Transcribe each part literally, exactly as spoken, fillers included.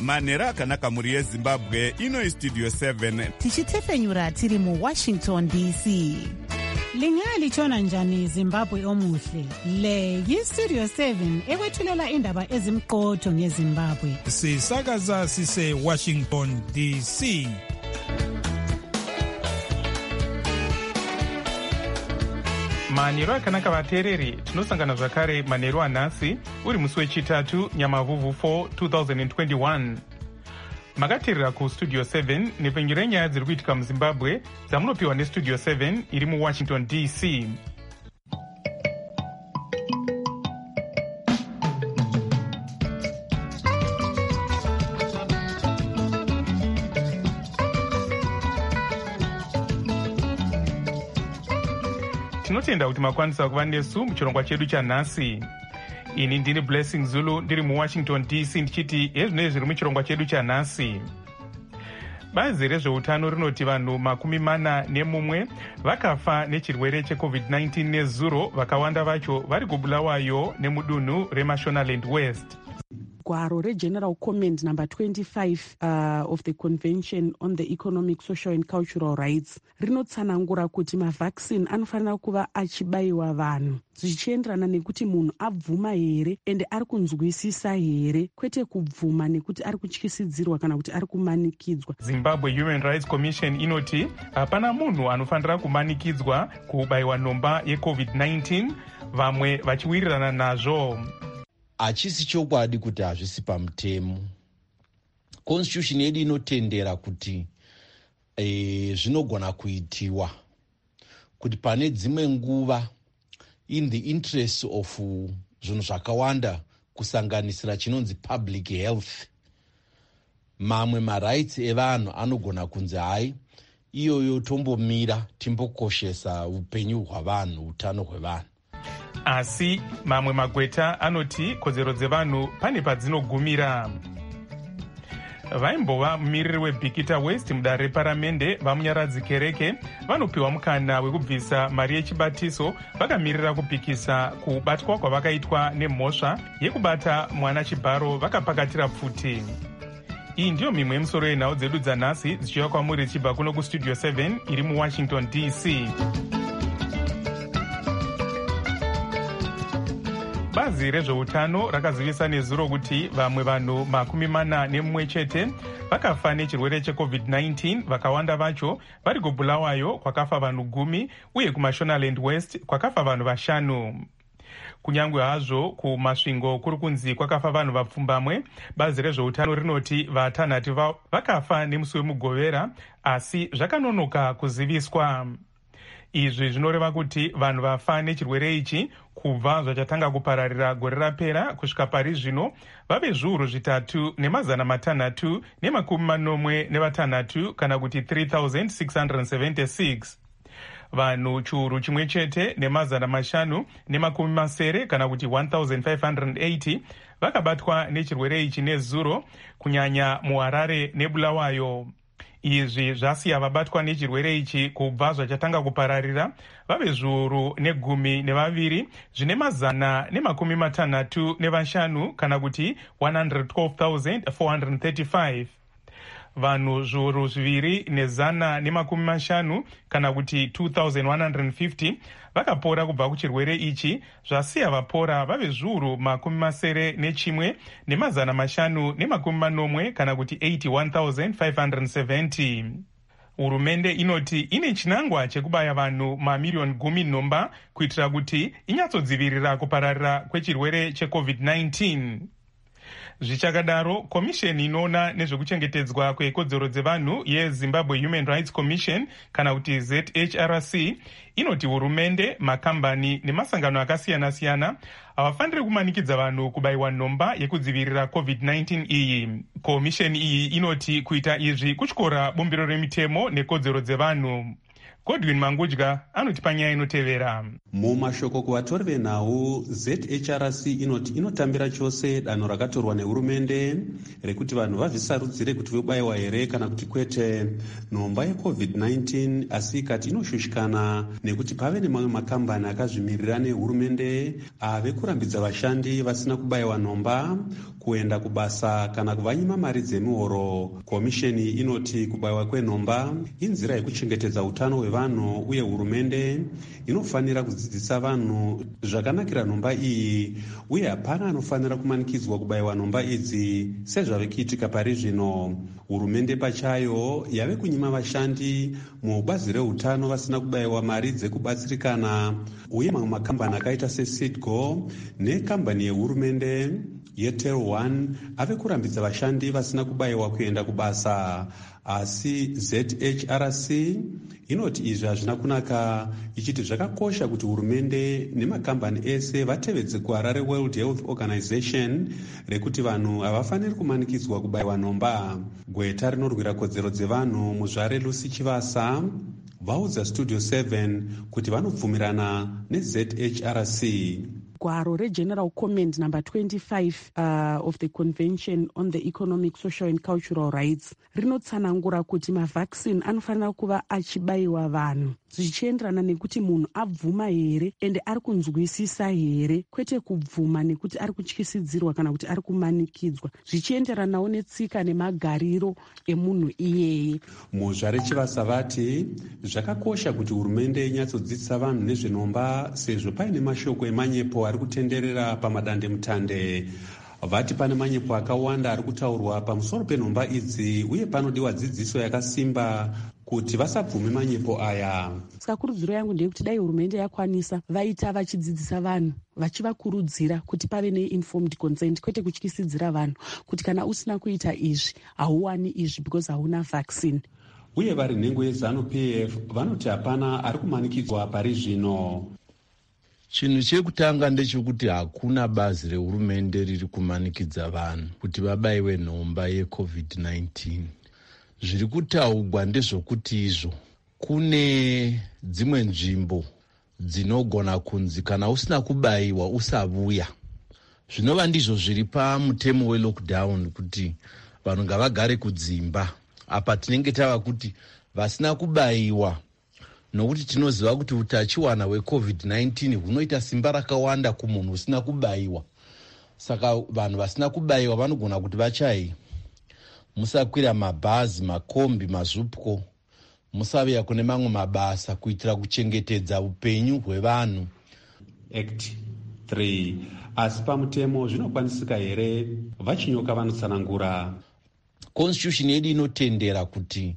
manhero akanaka mhuri yezimbabwe. Ino istudio seven tichitefenyura tiri muwashington D C. Lingalitshona njani Zimbabwe omuhle? Le yistudio seven ekwethulela indaba ezimqotho ngeZimbabwe. Sisakaza sise Washington D C. Manhero akanaka vateereri, tinosangana zvakare manhero anhasi uri musi wechitatu Nyamavhuvhu four twenty twenty-one. Makateerera kustudio seven nepfenyuro yenyaya dziri kuitika muZimbabwe dzamunopiwa nestudio seven iri muWashington D C. Tinotenda kuti makwanisa kuva nesu muchirongwa chedu chanhasi. Ini ndini Blessing Zulu ndiri muWashington D C ndichiti ezvinei zviri muchirongwa chedu chanhasi. Bazi rezveutano rinoti vanhu makumi mana nemumwe vakafa nechirwere checovid nineteen nezuro, vakawanda vacho vari kuBulawayo nemudunhu reMashonaland West. Gwaro reGeneral Comment number twenty-five uh, of the Convention on the Economic, Social and Cultural Rights rinotsanangura kuti mavaccine anofanira kuva achibayiwa vanhu zvichienderana nekuti munhu abvuma here ende ari kunzwisisa here, kwete kubvuma nekuti ari kutyisidzirwa kana kuti ari kumanikidzwa. Zimbabwe Human Rights Commission inoti hapana munhu anofanira kumanikidzwa kubayiwa nhomba yecovid nineteen, vamwe vachiwirirana nazvo. Hachisi chokwadi kuti hazvisi pamutemo. Constitution yedu inotendera kuti eh, zvinogona kuitiwa kuti pane dzimwe nguva in the interest of zvinhu zvakawanda kusanganisira chinonzi public health, mamwe marights evanhu anogona kunzi hai iyoyo tombomira timbokoshesa upenyu hwavanhu, utano hwevanhu. Asi mamwe magweta anoti kodzero dzevanhu pane padzinogumira. Vaimbova mumiriri weBikita West mudare reparamende vamunyaradzi Kereke vanopiwa mukana wekubvisa mari yechibatiso vakamirira kupikisa kubatwa kwavakaitwa nemhosva yekubata mwana chibharo vakapakatira pfuti. Iyi ndiyo mimwe yemisoro yenhau dzedu dzanhasi dzichiuya kwamuri chibva kuno kustudio seven iri muWashington D C. Bazi rezveutano rakazivisa nezuro kuti vamwe vanhu makumi mana nemumwe chete vakafa nechirwere checovid nineteen, vakawanda vacho vari kuBulawayo kwakafa vanhu gumi uye kuMashonaland West kwakafa vanhu vashanu. Kunyangwe hazvo kumasvingo kuri kunzi kwakafa vanhu vapfumbamwe, bazi rezveutano rinoti vatanhatu vakafa nemusi wemugovera, asi zvakanonoka kuziviswa. Izvi zvinoreva kuti vanhu vafa nechirwere ichi kubva zvachatanga kupararira gore rapera kusvika pari zvino vave zviuru zvitatu nemazana matanhatu nemakumi manomwe nevatanhatu kana kuti three thousand six hundred seventy-six. Vanhu chiuru chimwe chete nemazana mashanu nemakumi masere kana kuti one thousand five hundred eighty vakabatwa nechirwere ichi nezuro, kunyanya muHarare neBulawayo. Izvi zvasiya vabatwa nechirwere ichi kubva zvachatanga kupararira vave zviuru negumi nevaviri zvine mazana nemakumi matanhatu nevashanu kana kuti one hundred twelve thousand four hundred thirty-five. Vanhu zviuru zviviri nezana nemakumi mashanu kana kuti two thousand one hundred fifty vakapora kubva kuchirwere ichi, zvasiya vapora vave zviuru makumi masere nechimwe nemazana mashanu nemakumi manomwe kana kuti eighty-one thousand five hundred seventy. Hurumende inoti ine chinangwa chekubaya vanhu mamiriyoni gumi nhomba kuitira kuti inyatsodzivirira kupararira kwechirwere checovid nineteen. Zvichakadaro, komisheni inoona nezvekuchengetedzwa kwekodzero dzevanhu yeZimbabwe Human Rights Commission kana kuti Z H R C inoti hurumende, makambani nemasangano akasiyana-siyana havafaniri kumanikidza vanhu kubayiwa nhomba yekudzivirira covid nineteen iyi. Komisheni iyi inoti kuita izvi kutyora bumbiro remitemo nekodzero dzevanhu. Godwin Mangudya anoti panyaya inotevera. Mumashoko kuvatori venhau, Z H R C inoti inotambira chose danho rakatorwa nehurumende rekuti vanhu vazvisarudzire kuti vobayiwa here kana kuti kwete nhomba yecovid nineteen, asi ikati inoshushikana nekuti pave nemamwe makambani akazvimirira nehurumende ave kurambidza vashandi vasina kubayiwa nhomba kuenda kubasa kana kuvanyima mari dzemihoro. Komisheni inoti kubayiwa kwenhomba inzira yekuchengetedza utano hwevanhu uye hurumende inofanira kudzidzisa vanhu zvakanakira nhomba iyi uye hapana anofanira kumanikidzwa kubayiwa nhomba idzi sezvave kuitika pari zvino. Hurumende pachayo yave kunyima vashandi mubazi reutano vasina kubayiwa mari dzekubatsirikana uye mamwe makambani akaita seCITGO nekambani yehurumende yetel one ave kurambidza vashandi vasina kubayiwa kuenda kubasa. Asi Z H R C inoti izvi hazvina kunaka, ichiti zvakakosha kuti hurumende nemakambani ese vatevedze gwara reWorld Health Organization rekuti vanhu havafaniri kumanikidzwa kubayiwa nhomba. Gweta rinorwira kodzero dzevanhu muzvare Lucy Chivasa vaudza Studio seven kuti vanobvumirana neZ H R C. Gwaro reGeneral Comment number twenty-five uh, of the Convention on the Economic, Social and Cultural Rights rinotsanangura kuti mavhaccine anofanira kuva achibayiwa vanhu zvichienderana nekuti munhu abvuma here ende ari kunzwisisa here, kwete kubvuma nekuti ari kutyisidzirwa kana kuti ari kumanikidzwa, zvichienderanawo netsika nemagariro emunhu iyeye. Muzvare Chivasa vati zvakakosha kuti hurumende inyatsodzidzisa vanhu nezvenhomba sezvo paine mashoko emanyepo ari kutenderera pamadande mutande. Vati pane manyepo akawanda ari kutaurwa pamusoro penhomba idzi uye panodiwa dzidziso yakasimba kuti vasabvume manyepo aya. Saka kurudziro yangu ndeyekuti dai hurumende yakwanisa vaita vachidzidzisa vanhu vachivakurudzira kuti pave neinformed consent, kwete kutyisidzira vanhu kuti kana usina kuita izvi hauwani izvi because hauna vaccine. Uye vari nhengo yeZANU-P F vanoti hapana ari kumanikidzwa pari zvino. Chinhu chekutanga ndechekuti hakuna bazi rehurumende riri kumanikidza vanhu kuti vabayiwe nhomba yecovid nineteen. Zviri kutaurwa ndezvokuti izvo kune dzimwe nzvimbo dzinogona kunzi kana usina kubayiwa usavuya. Zvinova ndizvo zviri pamutemo welockdown kuti vanhu ngavagare kudzimba. Apa tinenge tava kuti vasina kubayiwa, nokuti tinoziva kuti utachiwana hwecovid nineteen hunoita simba rakawanda kumunhu usina kubayiwa. Saka vanhu vasina kubayiwa vanogona kuti vachai musakwira mabhazi, makombi, mazupko, musavuya kune mamwe mabasa kuitira kuchengetedza upenyu hwevanhu. Act three. Asi pamutemo zvinokwanisika here? Vachinyoka vanotsanangura. Constitution yedu inotendera kuti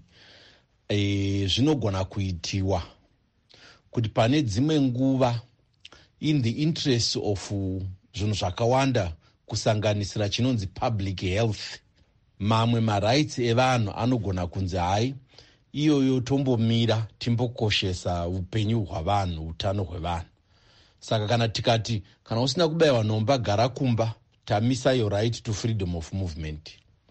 e, zvinogona kuitiwa kuti pane dzimwe nguva in the interest of zvinhu zvakawanda kusanganisira chinonzi public health, mamwe marights evanhu anogona kunzi hai iyoyo tombomira timbokoshesa upenyu hwavanhu, utano hwevanhu. Saka kana tikati kana usina kubayiwa nhomba gara kumba, tamisa your right to freedom of movement.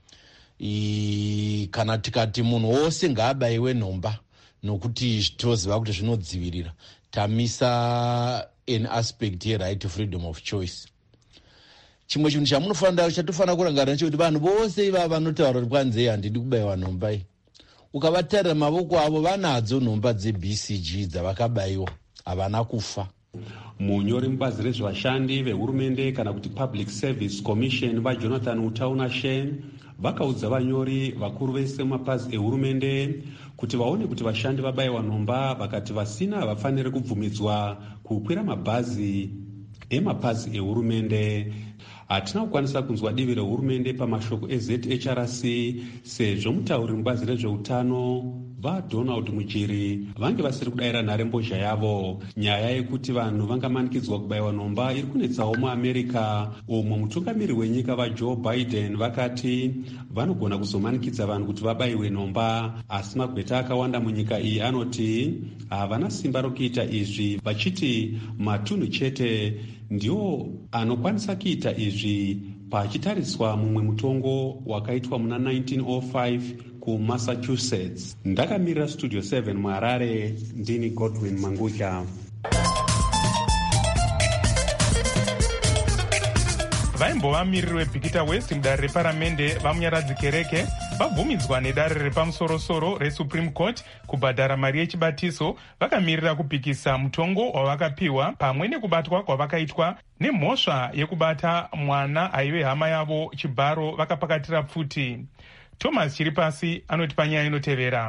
I, kana tikati munhu wose ngaabayiwe nhomba nokuti toziva kuti zvinodzivirira, tamisa an aspect yeright to freedom of choice. Chimwe chinhu chamunofanira chatofanira kurangarira nechekuti vanhu vose ivava vanotaura kuti kwanzi handidi kubayiwa nhomba iyi, ukavatarira mavoko avo vanadzo nhomba dze-B C G dzavakabayiwa, havana kufa. Munyori mubazi rezvevashandi vehurumende kana kuti Public Service Commission vaJonathan Utaunashe vakaudza vanyori vakuru vese mumapazi ehurumende kuti vaone kuti vashandi vabayiwa nhomba, vakati vasina havafaniri kubvumidzwa kukwira mabhazi emapazi ehurumende. Hatina kukwanisa kunzwa divi rehurumende pamashoko eZ H R C sezvo mutauri mubazi rezveutano vaDonald Mujiri vange vasiri kudayira nharembozha yavo. Nyaya yekuti vanhu vangamanikidzwa kubayiwa nhomba iri kunetsawo muAmerica, umwe mutungamiri wenyika vaJoe Biden vakati vanogona kuzomanikidza vanhu kuti vabayiwe nhomba, asi magweta akawanda munyika iyi anoti havana simba rokuita izvi, vachiti matunhu chete ndiwo anokwanisa kuita izvi pachitariswa mumwe mutongo wakaitwa muna nineteen oh five kumassachusetts. Ndakamirira studio seven muHarare, ndini Godwin Mangucha. vaimbova miriri webhikita west mudare reparamende vamunyaradzi kereke vabvumidzwa nedare repamusorosoro resupreme court kubhadhara mari yechibatiso, vakamirira kupikisa mutongo wavakapiwa pamwe nekubatwa kwavakaitwa nemhosva yekubata mwana aive hama yavo chibharo vakapakatira pfuti. Thomas Chiripasi anoti panyaya inotevera.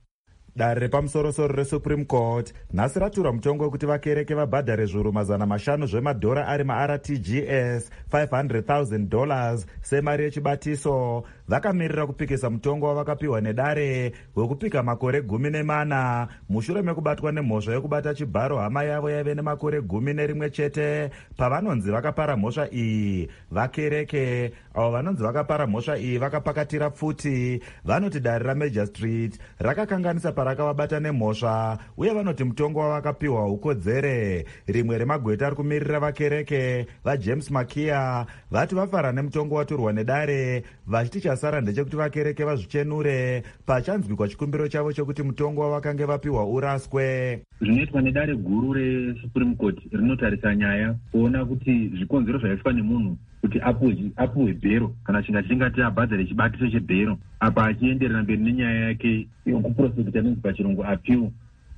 Dare repamusorosoro resupreme court nhasi ratura mutongo wekuti vakereke vabhadhare zviuru mazana mashanu zvemadhora ari ma-R T G S five hundred thousand dollars semari yechibatiso. Vakamirira kupikisa mutongo wavakapiwa nedare wekupika makore gumi nemana mushure mekubatwa nemhosva yekubata chibharo hama yavo yaive nemakore gumi nerimwe chete. Pavanonzi vakapara mhosva iyi, vakereke avo vanonzi vakapara mhosva iyi vakapakatira pfuti. Vanoti dare raMajor Street rakakanganisa parakavabata nemhosva uye vanoti mutongo wavakapiwa haukodzere. Rimwe remagweta ari kumirira vakereke vaJames Makia vati vafara nemutongo waturwa nedare, vachiti chasara ndechekuti vakereke vazvichenure pachanzwikwa chikumbiro chavo chokuti mutongo wavakange vapiwa uraswe. Zvinoitwa nedare guru resupreme court rinotarisa nyaya kuona kuti zvikonzero zvaiswa nemunhu kuti apuwe bhero kana chinga chingati abhadhare chibatiso chebhero apa achienderera mberi nenyaya yake yokuprosecute anonzi pachirungu appeal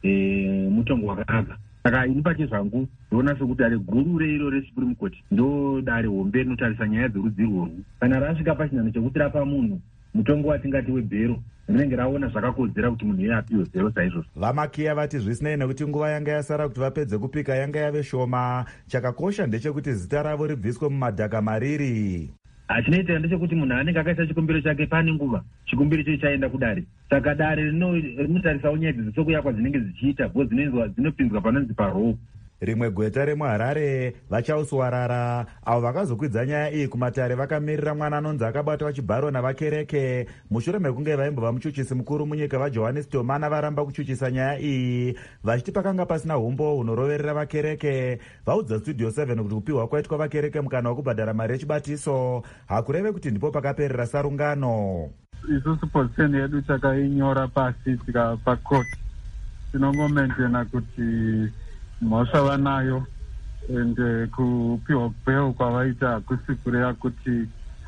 mutongo wakanaka. Saka ini pache zvangu ndoona sekuti dare guru reiro resupreme court ndo dare hombe rinotarisa nyaya dzerudzi rworwu. Kana rasvika pachinhano chekuti rapa munhu mutongo watingati webhero, rinenge raona zvakakodzera kuti munhu iye apiwe bhero saizvozvo. Vamakia vati zvisinei nekuti nguva yanga yasara kuti vapedze kupika yanga yave shoma, chakakosha ndechekuti zita ravo ribviswe mumadhaka mariri. Chinoitika ndechekuti munhu anenge akaisa chikumbiro chake pane nguva chikumbiro icho chaenda kudare, saka dare rinotarisawo nyaya dzezvisokuyakwa dzinenge dzichiita bo dzinopinzwa panonzi paroo. Rimwe gweta remuHarare vachauswarara avo vakazokwidza nyaya iyi kumatare vakamirira mwana anonzi akabatwa chibharo navakereke mushure mekunge vaimbova muchuchisi mukuru munyika vaJohannes Tomana varamba kuchuchisa nyaya iyi vachiti pakanga pasina umbo hunoroverera vakereke. Vaudza studio seven kuti kupiwa kwaitwa vakereke mukana wekubhadhara mari yechibatiso hakureve kuti ndipo pakaperera sarungano. Isusu position yedu takainyora pasi tikapa court tinongomentena kuti mhosva vanayo ende kupiwa bhero kwavaita hakusi kureva kuti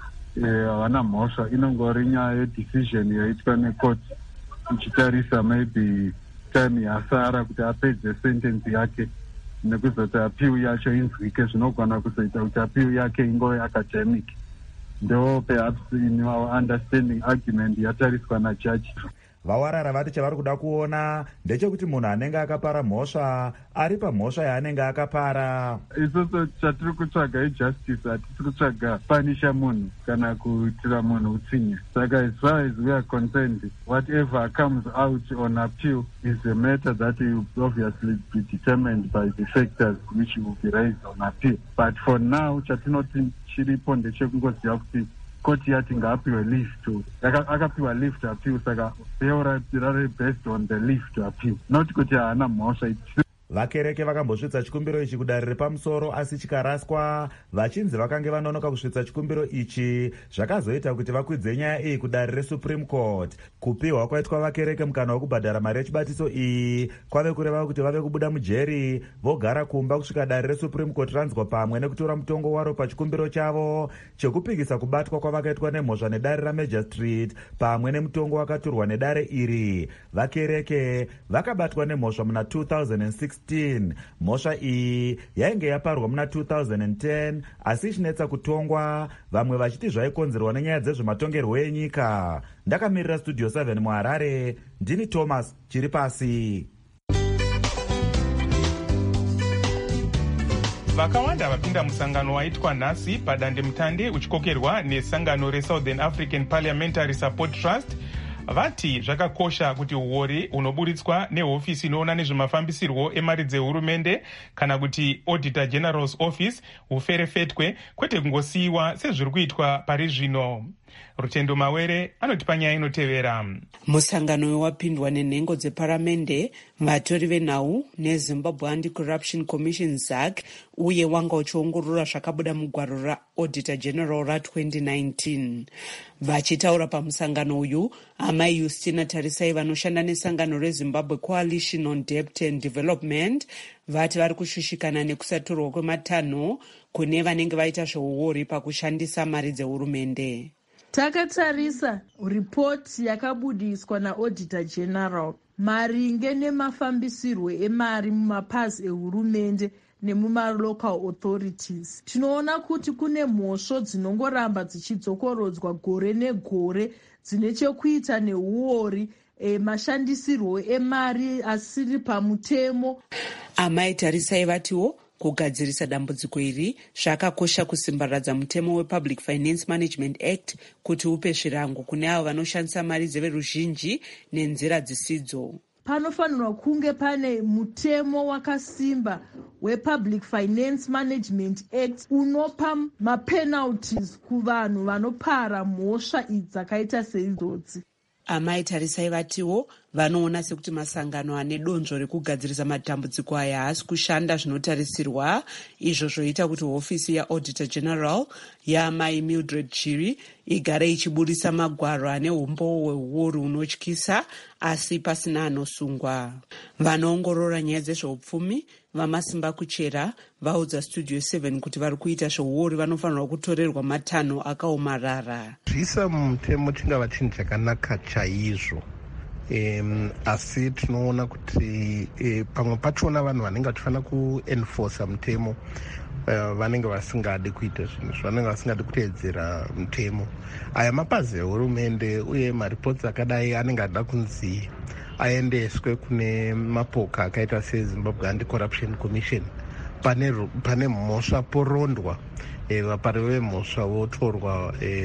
havana mhosva, inongori nyaya yedecision yaitwa necourt ichitarisa maybe time yasara kuti apedze sentence yake nekuzoti appeal yacho inzwike, zvinogona kuzoita kuti appeal yake ingove academic. Ndo perhaps in our understanding argument yatariswa najaji. Vawarara vati chavari kuda kuona ndechekuti munhu anenge akapara mhosva ari pamhosva yaanenge akapara. Isusu chatiri kutsvaga ijustice, hatisi kutsvaga panisha munhu kana kuitira munhu utsinye. Saka as far as we are concerned, whatever comes out on appeal is a matter that will obviously be determined by the factors which will be raised on appeal. But for now, chatinoti chiripo ndechekungoziva kuti koti yati ngaapiwe leave to akapiwa leave to appeal, saka bhero rari based on the leave to appeal, not kuti haana mhosva. Vakereke vakambosvitsa chikumbiro ichi kudare repamusoro asi chikaraswa, vachinzi vakange vanonoka kusvitsa chikumbiro ichi zvakazoita kuti vakwidze nyaya iyi kudare resupreme court. Kupiwa kwaitwa vakereke mukana wekubhadhara mari yechibatiso iyi kwave kureva kuti vave kubuda mujeri vogara kumba kusvika dare resupreme court ranzwa pamwe nekutora mutongo waro pachikumbiro chavo chekupikisa kubatwa kwavakaitwa nemhosva nedare raMajor Street pamwe nemutongo wakaturwa nedare iri. Vakereke vakabatwa nemhosva muna two thousand sixteen. Mhosva iyi yainge yaparwa muna two thousand ten asi ichinetsa kutongwa, vamwe vachiti zvaikonzerwa nenyaya dzezvematongerwo enyika. Ndakamirira studio seven muHarare, ndini Thomas Chiripasi. Vakawanda vapinda musangano waitwa nhasi padandemutande uchikokerwa nesangano reSouthern African Parliamentary Support Trust vati zvakakosha kuti uori unoburitswa nehofisi inoona nezvemafambisirwo emari dzehurumende kana kuti Auditor General's Office huferefetwe kwete kungosiyiwa sezviri kuitwa pari zvino. Rutendo Mawere anotipa nyaya inotevera. Musangano wapindwa nenhengo dzeparamende, vatori venhau neZimbabwe Anti-Corruption Commission Z A C, uye wanga uchiongorora zvakabuda mugwaro raAuditor General ratwenty nineteen. Vachitaura pamusangano uyu, amai Justina Tarisai vanoshanda nesangano reZimbabwe Coalition on Debt and Development vati vari kushushikana nekusatorwa kwematanho kune vanenge vaita zveuori pakushandisa mari dzehurumende. Takatarisa ripoti yakabudiswa naAuditor General maringe nemafambisirwo emari mumapazi ehurumende nemumalocal authorities. Tinoona kuti kune mhosvo dzinongoramba dzichidzokorodzwa gore negore dzine chekuita neuori e, mashandisirwo emari asiri pamutemo. Amai Tarisai vatiwo kugadzirisa dambudziko iri zvakakosha kusimbaradza mutemo wePublic Finance Management Act kuti upe zvirango kune avo vanoshandisa mari dzeveruzhinji nenzira dzisidzo. Panofanirwa kunge pane mutemo wakasimba wePublic Finance Management Act unopa mapenalties kuvanhu vanopara mhosva idzi dzakaita seidzodzo. Amai Tarisai vatiwo vanoona sekuti masangano ane donzvo rekugadzirisa matambudziko aya haasi kushanda zvinotarisirwa, izvo zvoita kuti hofisi yaAuditor General yaamai Mildred Chiri igare ichibudisa magwaro ane umbowo hweuori hunotyisa asi pasina anosungwa. Vanoongorora nyaya dzezveupfumi vamasimba kuchera vaudza Studio seven kuti vari kuita zveuori vanofanirwa kutorerwa matanho akaomarara. Zvisa mutemo chingava chinhu chakanaka chaizvo. Um, asi tinoona kuti e, pamwe pachona vanhu vanenge vachifanira kuenforsa mutemo uh, vanenge vasingadi kuita zvinhu vanenge vasingadi kuteedzera mutemo. Aya mapazi ehurumende uye maripoti akadai anenge ada kunzi aendeswe kune mapoka akaita seZimbabwe Anti-Corruption Commission pane, pane mhosva porondwa e, vapari vemhosva votorwa e,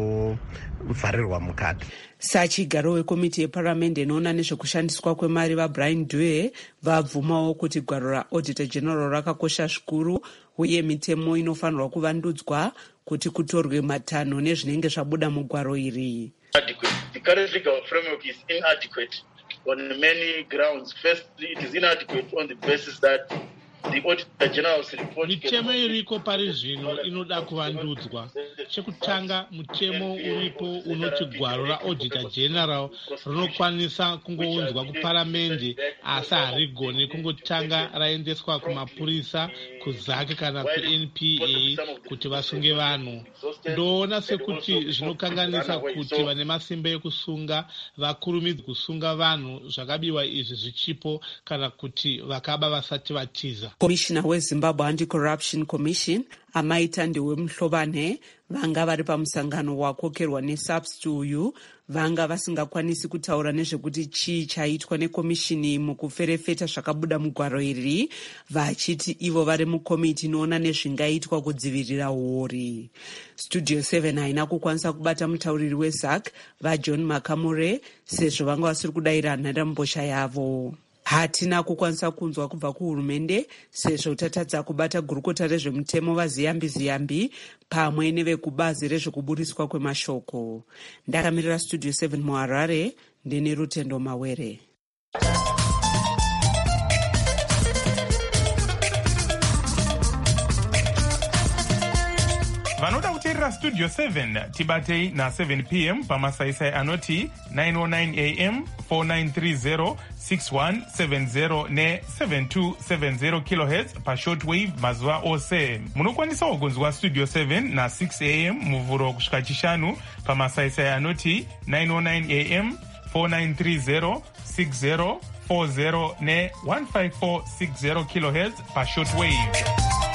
vovharirwa mukati. Sachigaro wekomiti yeparamende inoona nezvekushandiswa kwemari vaBrian Dewey vabvumawo kuti gwaro raAuditor General rakakosha zvikuru uye mitemo inofanirwa kuvandudzwa kuti kutorwe matanho nezvinenge zvabuda mugwaro iri. The current legal framework is inadequate on many grounds. Firstly, it is inadequate on the basis that the Auditor General's report. Mitemo iriko pari zvino inoda kuvandudzwa. Chekutanga, mutemo uripo unoti gwaro raAuditor General rinokwanisa kungounzwa kuparamende asi harigoni kungotanga raendeswa kumapurisa, kuzake kana kuN P A kuti vasunge vanhu. Ndoona sekuti zvinokanganisa kuti vane masimba ekusunga vakurumidze kusunga vanhu zvakabiwa izvi zvichipo kana kuti vakaba vasati vatiza. Commissioner weZimbabwe Anti-Corruption Commission amaita ndewemhlovane vanga vari pamusangano wakokerwa neSAPS uyu vanga vasingakwanisi kutaura nezvekuti chii chaitwa nekomishini mukuferefeta zvakabuda mugwaro iri, vachiti ivo vari mukomiti inoona nezvingaitwa kudzivirira uori. Studio seven haina kukwanisa kubata mutauriri weZ A C vaJohn Makamure sezvo vanga vasiri kudayira nharembozha yavo. Hatina kukwanisa kunzwa kubva kuhurumende sezvo tatadza kubata gurukota rezvemutemo vaZiyambi Ziyambi pamwe nevekubazi rezvekuburiswa kwemashoko. Ndakamirira Studio seven muHarare, ndine Rutendo Mawere. Vanoda kuteerera Studio seven tibatei na seven p m pamasaisai anoti nine oh nine a m, four nine three zero, six one seven zero ne seven two seven zero kilohertz pashortwave mazuva ose. Munokwanisa kugonzwa Studio seven na six a m muvhuro kusvika chishanu pamasaisai anoti nine oh nine a m, four nine three zero, six zero four zero ne one five four six zero kilohertz pashortwave.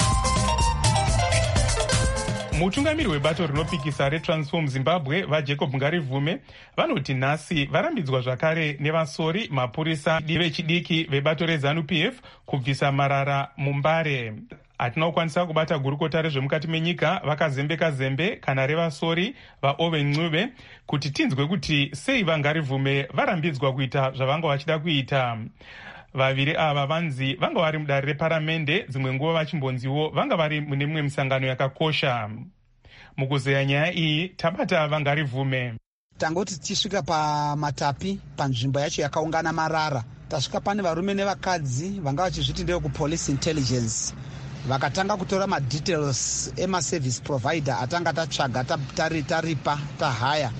Mutungamiri webato rinopikisa reTransform Zimbabwe vaJacob Ngarivume vanoti nhasi varambidzwa zvakare nevasori mapurisa vechidiki vebato reZANU P F kubvisa marara muMbare. Hatina kukwanisa kubata gurukota rezvemukati menyika vakazembeka zembe kana revasori vaOwen Ncube kuti tinzwe kuti sei vaNgarivume varambidzwa kuita zvavanga vachida kuita. Vaviri ava vanzi vanga vari mudare reparamende, dzimwe nguva vachimbonziwo vanga vari mune mimwe misangano yakakosha. mukuzeya nyaya iyi tabata Vangarivume. Tangoti tisvika paMatapi panzvimbo yacho yakaungana marara, tasvika pane varume nevakadzi vanga vachizviti ndeye kupolice intelligence, vakatanga kutora madetails emaservice provider atanga tatsvaga taripa tahaya.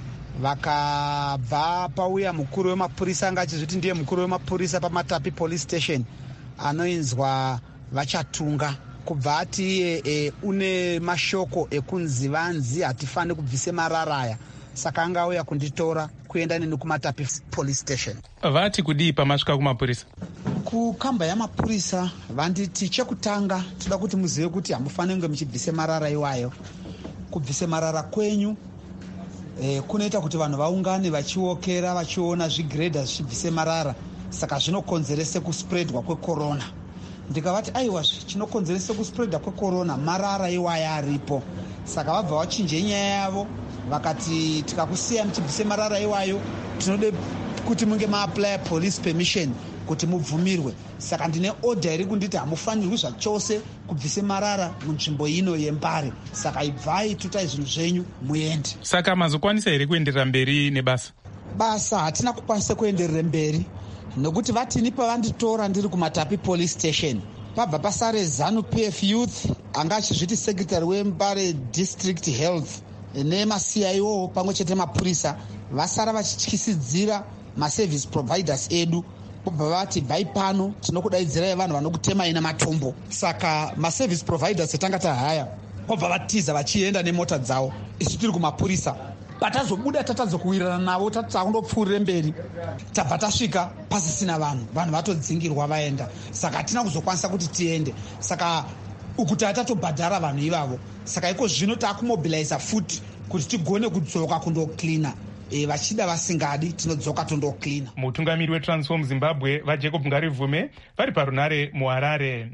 Vakabva pauya mukuru wemapurisa anga achizviti ndiye mukuru wemapurisa paMatapi police station anoinzwa Vachatunga, kubva ati e, e, une mashoko ekunzi vanzi hatifani kubvise mararaya, saka anga auya kunditora kuenda neni kuMatapi police station. Vati kudii pamasvika kumapurisa? Kukamba yamapurisa vanditi chekutanga toda kuti muzive kuti hamufani kunge muchibvise marara iwayo. Kubvise marara kwenyu e, kunoita kuti vanhu vaungane vachiokera vachiona zvigredha zvichibvise marara, saka zvinokonzerese kuspreadwa kwekorona. Ndikavati aiwa chinokonzerese kuspreadwa kwekorona marara iwaya aripo, saka vabva vachinje nyaya yavo vakati tikakusiya muchibvise marara iwayo tinode kuti munge maapply police permission kuti mubvumirwe. Saka ndine order iri kunditi hamufanirwi zvachose kubvise marara munzvimbo ino yeMbare, saka ibvai tutai zvinhu zvenyu muende. Saka mazokwanisa here kuenderera mberi nebasa? Basa hatina kukwanisa kuenderera mberi nokuti vatini pavanditora ndiri kuMatapi police station pabva pasare Zanu P F Youth anga achizviti secretary weMbare district health nemasi iwo pamwe chete mapurisa vasara vachityisidzira maservice providers edu, pobva vati bhai pano tinokudaidzirai vanhu vanokutemai nematombo. Saka maservice providers etanga tahaya pobva vatiza vachienda nemota dzavo, isu tiri kumapurisa. Patazobuda tatazokuwirirana navo tatakundopfuurire mberi, tabva tasvika pasisina vanhu, vanhu vatodzingirwa vaenda, saka hatina kuzokwanisa kuti tiende. Saka uku tatatobhadhara vanhu ivavo, saka iko zvino takumobiliza futi kuti tigone kudzoka kundoklina. E, vachida vasingadi tinodzoka tondoklina. Mutungamiri weTransform Zimbabwe vaJacob Ngarivume vari parunare muHarare.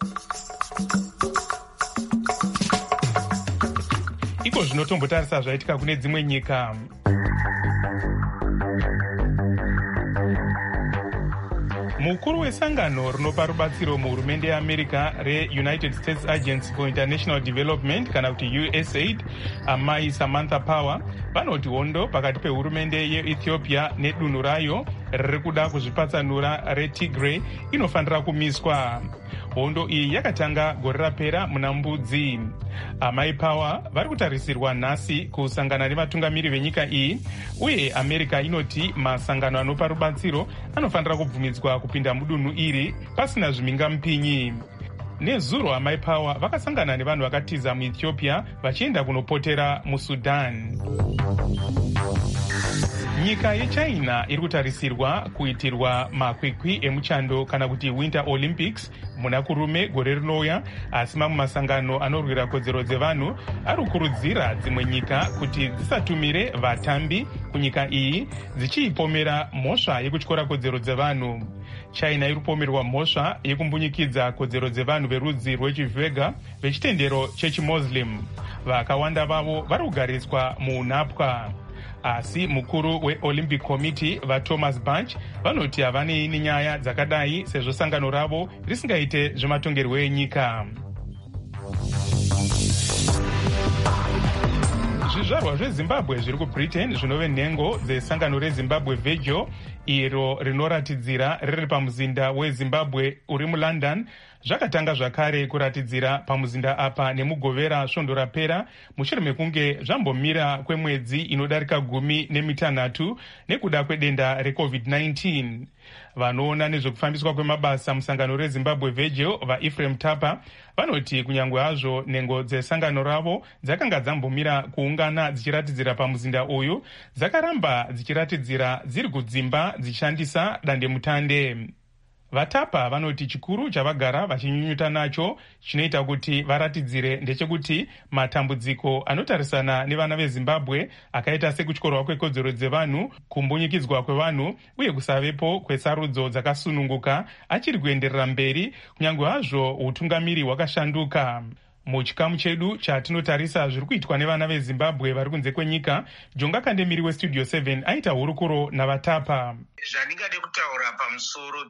Iko zvinotombotarisa zvaitika kune dzimwe nyika. Mukuru wesangano rinopa rubatsiro muhurumende yeAmerica reUnited States Agency for International Development kana kuti U S A I D, amai Samantha Power, vanoti hondo pakati pehurumende yeEthiopia nedunhu rayo riri kuda kuzvipatsanura reTigray inofanira kumiswa. Hondo iyi yakatanga gore rapera muna Mbudzi. Amai Power vari kutarisirwa nhasi kusangana nevatungamiri venyika iyi, uye America inoti masangano anopa rubatsiro anofanira kubvumidzwa kupinda mudunhu iri pasina zvimhingamupinyi. Nezuro amai Power vakasangana nevanhu vakatiza muEthiopia vachienda kunopotera muSudan. Nyika yeChina iri kutarisirwa kuitirwa makwikwi emuchando kana kuti Winter Olympics muna kurume gore rinouya, asi mamwe masangano anorwira kodzero dzevanhu ari kukurudzira dzimwe nyika kuti dzisatumire vatambi kunyika iyi dzichiipomera mhosva yekutyora kodzero dzevanhu. China iri kupomerwa mhosva yekumbunyikidza kodzero dzevanhu verudzi rwechiVega vechitendero chechiMuslim. Vakawanda vavo vari kugariswa muunapwa. Asi mukuru weOlympic Committee vaThomas Bach vanoti havanei nenyaya dzakadai sezvo sangano ravo risingaite zvematongerwo enyika. Zvizvarwa zveZimbabwe zviri kuBritain zvinove nhengo dzesangano reZimbabwe Virgil iro rinoratidzira riri pamuzinda weZimbabwe uri muLondon zvakatanga zvakare kuratidzira pamuzinda apa nemugovera svondo rapera mushure mekunge zvambomira kwemwedzi inodarika gumi nemitanhatu nekuda kwedenda reCovid nineteen. Vanoona nezvekufambiswa kwemabasa musangano reZimbabwe Virgil vaEphraim Tapa vanoti kunyange hazvo nhengo dzesangano ravo dzakanga dzambomira kuungana dzichiratidzira pamuzinda uyu, dzakaramba dzichiratidzira dziri kudzimba dzichishandisa dandemutande. Vatapa vanoti chikuru chavagara vachinyunyuta nacho chinoita kuti varatidzire ndechekuti matambudziko anotarisana nevana veZimbabwe akaita sekutyorwa kwekodzero dzevanhu, kumbunyikidzwa kwevanhu uye kusavepo kwesarudzo dzakasununguka achiri kuenderera mberi kunyange hazvo utungamiri hwakashanduka. Muchikamu chedu chatinotarisa zviri kuitwa nevana veZimbabwe vari kunze kwenyika, Jonga Kandemiri weStudio seven aita hurukuro naVatapa. Zvandingade kutaura pamusoro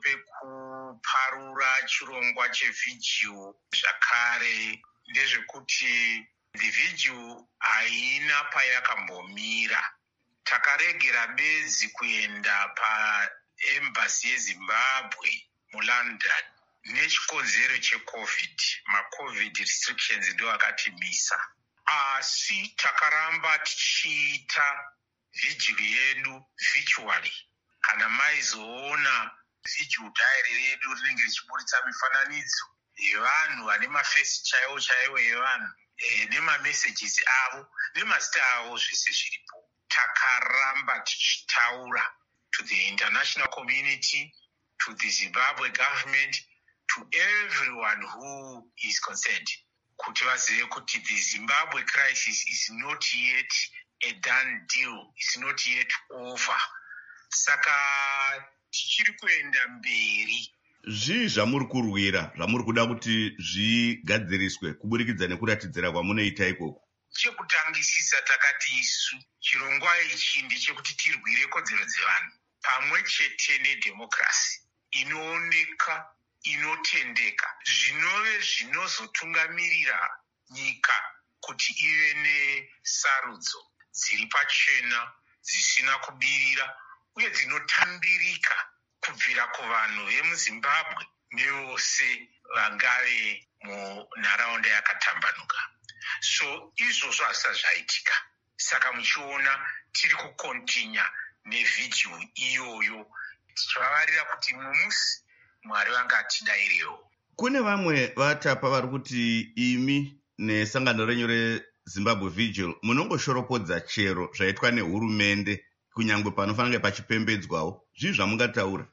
pekuparura chirongwa cheVigil zvakare ndezvekuti the vigil haina payakambomira. Takaregera bedzi kuenda paembasi yeZimbabwe muLondon nechikonzero checovid. Macovid restrictions ndo akatimisa, asi takaramba tichiita vigil yedu virtually. Kana maizoona vigil diary redu rinenge richiburitsa mifananidzo yevanhu vane mafesi chaiwo chaiwo evanhu e, nemamessages avo nemazita avo zvese zviripo. Takaramba tichitaura to the international community, to the Zimbabwe government, to everyone who is concerned, kuti vazive kuti the Zimbabwe crisis is not yet a done deal, it's not yet over. Saka tichiri kuenda mberi. Zvii zvamuri kurwira, zvamuri kuda kuti zvigadziriswe kuburikidza nekuratidzira kwamunoita ikoko? Chekutangisisa takati isu chirongwa ichi ndechekuti tirwire kodzero dzevanhu pamwe chete nedhemokirasi inooneka, inotendeka, zvinove zvinozotungamirira nyika kuti ive nesarudzo dziri pachena, dzisina kubirira uye dzinotambirika kubvira kuvanhu vemuZimbabwe nevose vangave munharaunda yakatambanuka. So izvozvo hazvisati zvaitika, saka muchiona tiri kukontinya nevhijuu iyoyo tichivavarira kuti mumusi Mwari vanga atidairewo. Kune vamwe vatapa vari kuti imi nesangano renyu reZimbabwe Vigil munongoshoropodza chero zvaitwa nehurumende kunyangwe panofanira pachipembedzwawo. Zvii zvamungataura?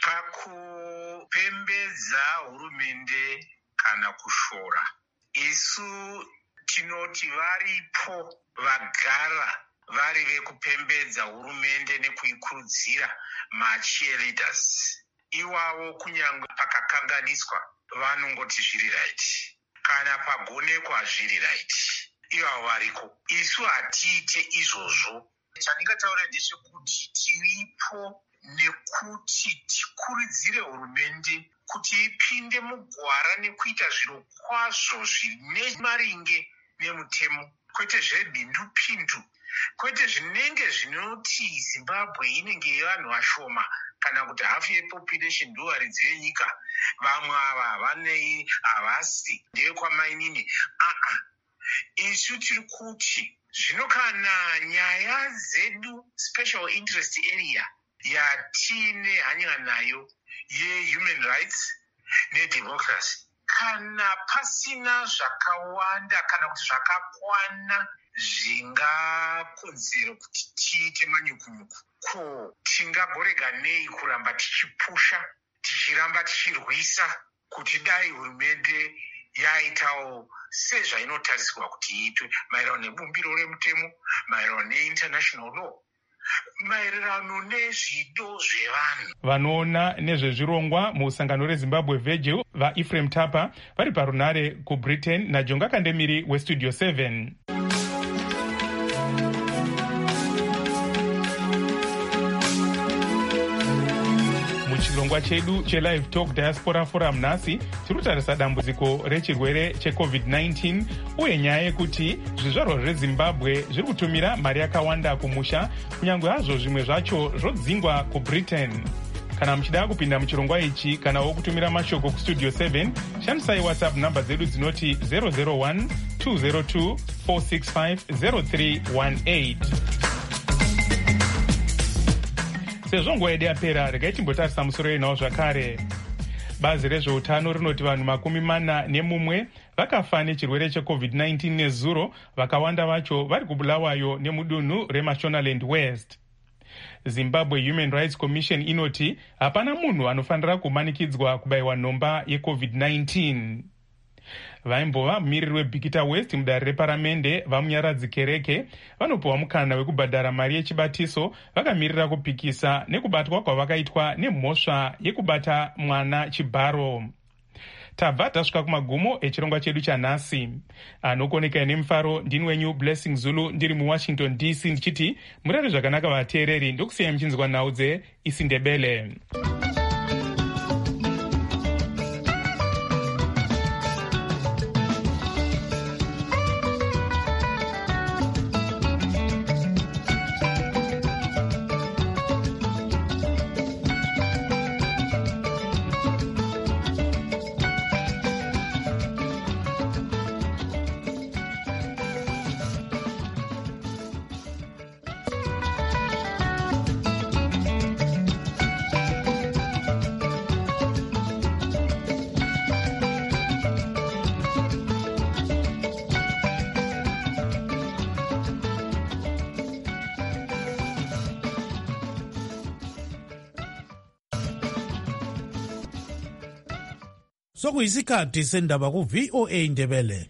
Pakupembedza hurumende kana kushora, isu tinoti varipo vagara vari vekupembedza hurumende nekuikurudzira macheerleaders. Iwavo kunyangwe pakakanganiswa vanongoti zviri right, kana pagonekwa hazviri right, ivavo variko. Isu hatiite izvozvo. Chandingataura ndechekuti tiripo nekuti tikurudzire hurumende kuti ipinde mugwara nekuita zviro kwazvo zvine maringe nemutemo, kwete zvebhindupindu, kwete zvinenge zvinoti Zimbabwe inenge yevanhu vashoma kana kuti hafu yepopulation ndo varidzi venyika, vamwe ava havanei, havasi ndeyekwamainini. Aa, isu tiri kuti zvino kana nyaya dzedu special interest area yatine hanya nayo yehuman rights nedemocracy, kana pasina zvakawanda kana kuti zvakakwana zvingakonzera kuti tiite manyukunyuku, ko tingagorega nei kuramba tichipusha, tichiramba tichirwisa kuti dai hurumende yaitawo sezvainotarisirwa kuti iitwe maererano nebumbiro remutemo, maererano neinternational law, maererano nezvido zvevanhu. Vanoona nezvezvirongwa musangano reZimbabwe Vigil vaEphraim Tapa vari parunare kuBritain naJonga Kandemiri weStudio seven. Muchirongwa chedu cheLive Talk Diaspora Forum nhasi tiri kutarisa dambudziko rechirwere checovid nineteen uye nyaya yekuti zvizvarwa zveZimbabwe zviri kutumira mari yakawanda kumusha kunyange hazvo zvimwe zvacho zvodzingwa kuBritain. Kana muchida kupinda muchirongwa ichi kanawo kutumira mashoko kuStudio seven, shandisai WhatsApp namba dzedu dzinoti zero zero one two zero two four six five zero three one eight. Sezvo nguva yedu yapera, regai timbotarisa musoro yenawo zvakare. Bazi rezveutano rinoti vanhu makumi mana nemumwe vakafa nechirwere checovid nineteen nezuro, vakawanda vacho vari kubulawayo nemudunhu reMashonaland West. Zimbabwe Human Rights Commission inoti hapana munhu anofanira kumanikidzwa kubayiwa nhomba yecovid nineteen. Vaimbova mumiriri weBikita West mudare reparamende vamunyaradzi Kereke vanopiwa mukana wekubhadhara mari yechibatiso vakamirira kupikisa nekubatwa kwavakaitwa nemhosva yekubata mwana chibharo. Tabva tasvika kumagumo echirongwa chedu chanhasi. Anokoneka nemufaro ndini wenyu Blessing Zulu ndiri muWashington D C ndichiti murare zvakanaka vateereri, ndokusiyai muchinzwa nhau dzeIsindebele. sokuyisikhathi sendaba ku-V O A Ndebele.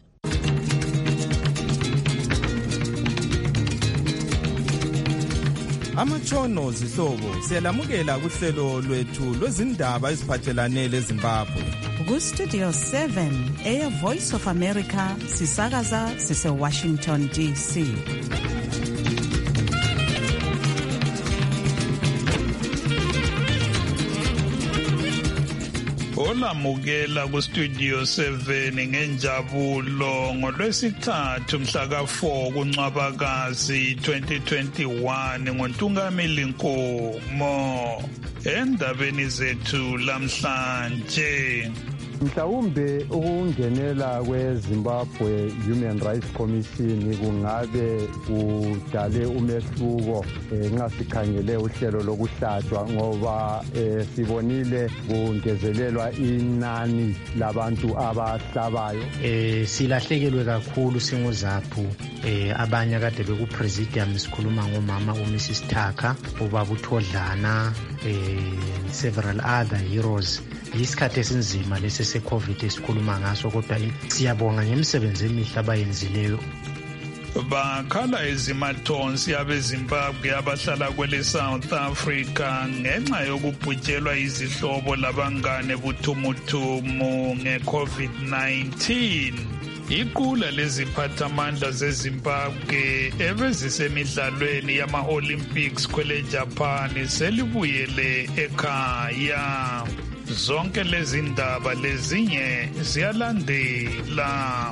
Amatshono zihlobo siyalamukela kuhlelo lwethu lwezindaba eziphathelane leZimbabwe. Ku-Studio seven Air Voice of America sisakaza sise-Washington D C. Olamukela ku-Studio seven ngenjabulo ngolwesithathu mhla ka four kuNcwabakazi twenty twenty-one ngoNtungameli Nkomo. Endabeni zethu lamhlanje, mhlawumbe ukungenela kweZimbabwe Human Rights Commission kungabe kudale umehluko ngasikhangele uhlelo lokuhlatshwa ngoba sibonile kungezelelwa inani labantu abahlabayo. Eh silahlekelwe kakhulu singozaphu eh abanye kade beku presidium sikhuluma ngomama uMrs Thaka, ubaba uThodlana, eh several other heroes. Isikhathi esinzima lesi se-COVID esikhuluma ngaso, kodwa siyabonga ngemisebenzi emihle abayenzileyo. Bakhala ezimathonsi abeZimbabwe abahlala kwele South Africa ngenxa yokubhujelwa izihlobo labangane buthumuthumu nge-COVID nineteen. Iqula leziphathamandla zeZimbabwe ebezisemidlalweni yama-Olympics kwele Japan selibuyele ekhaya. Zonke lezi ndaba lezinye ziyalandela.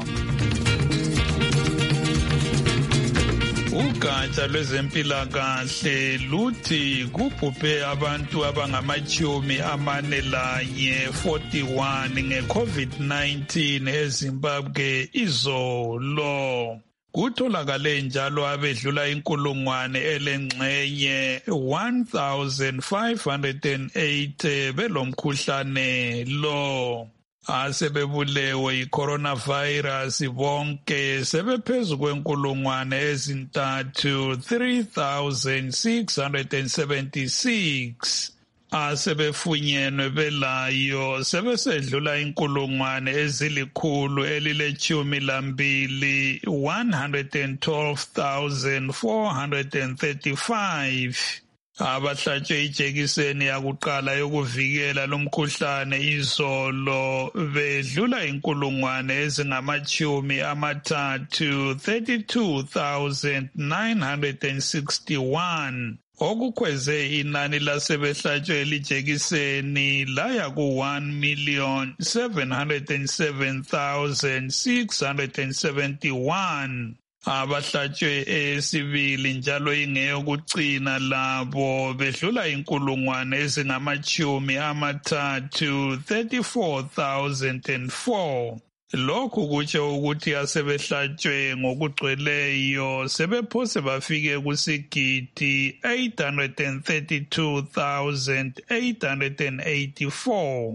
Ugatsha lwezempilakahle luthi kubhubhe abantu abangamachumi amane lanye forty-one nge-COVID nineteen eZimbabwe izolo. Kutholakale njalo abedlula inkulungwane elengxenye one thousand five hundred eight belomkhuhlane lo. Asebebulewe i-coronavirus bonke sebephezu kwenkulungwane ezintathu three thousand six hundred seventy-six. Asebefunyenwe belayo sebesedlula inkulungwane ezilikhulu elilechumi lambili one hundred twelve thousand four hundred thirty-five. Abahlatshwe ijekiseni yakuqala yokuvikela lomkhuhlane izolo bedlula inkulungwane ezingamachumi amathathu thirty-two thousand nine hundred sixty-one. Okukhweze inani lasebehlatshwe lijekiseni laya ku one million seven hundred seven thousand six hundred seventy-one. Abahlatshwe esibili njalo ingeyokugcina labo bedlula inkulungwane ezingamachumi amathathu thirty-four thousand four. Lokhu kutsho ukuthi asebehlatshwe ngokugcweleyo sebephose bafike kusigidi eight hundred thirty-two thousand eight hundred eighty-four.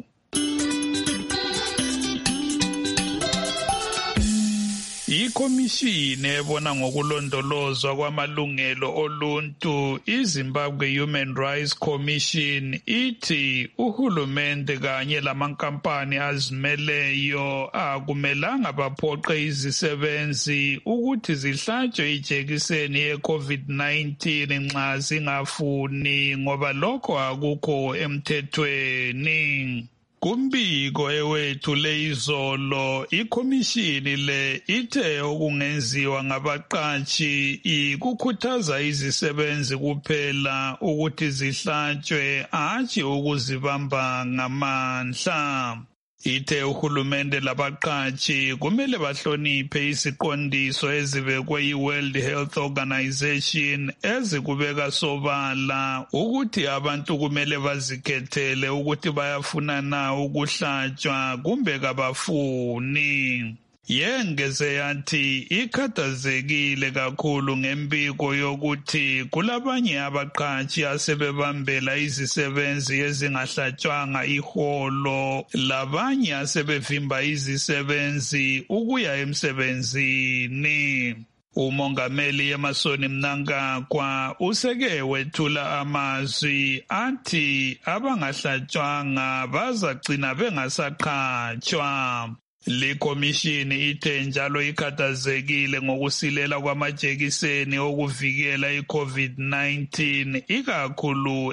Ikhomishini ebona ngokulondolozwa kwamalungelo oluntu iZimbabwe Human Rights Commission ithi uhulumende kanye lamankampani azimeleyo akumelanga baphoqe izisebenzi ukuthi zihlatshwe ijekiseni ye-COVID nineteen nxa zingafuni ngoba lokho akukho emthethweni. Kumbiko ewethule izolo ikhomishini le ithe okungenziwa ngabaqatshi ikukhuthaza izisebenzi kuphela ukuthi zihlatshwe hatshi ukuzibamba ngamandla. Ithe uhulumende labaqatshi kumele bahloniphe isiqondiso ezibekwe yi-World Health Organization ezikubeka sobala ukuthi abantu kumele bazikhethele ukuthi bayafuna na ukuhlatshwa kumbe kabafuni. Yengeze yathi ikhathazekile kakhulu ngembiko yokuthi kulabanye abaqatshi asebebambela izisebenzi ezingahlatshwanga iholo, labanye asebevimba izisebenzi ukuya emsebenzini. Umongameli Emerson Mnangagwa useke wethula amazwi athi abangahlatshwanga bazagcina bengasaqhatshwa. Le komishini ithe njalo ikhathazekile ngokusilela kwamajekiseni okuvikela i-COVID nineteen ikakhulu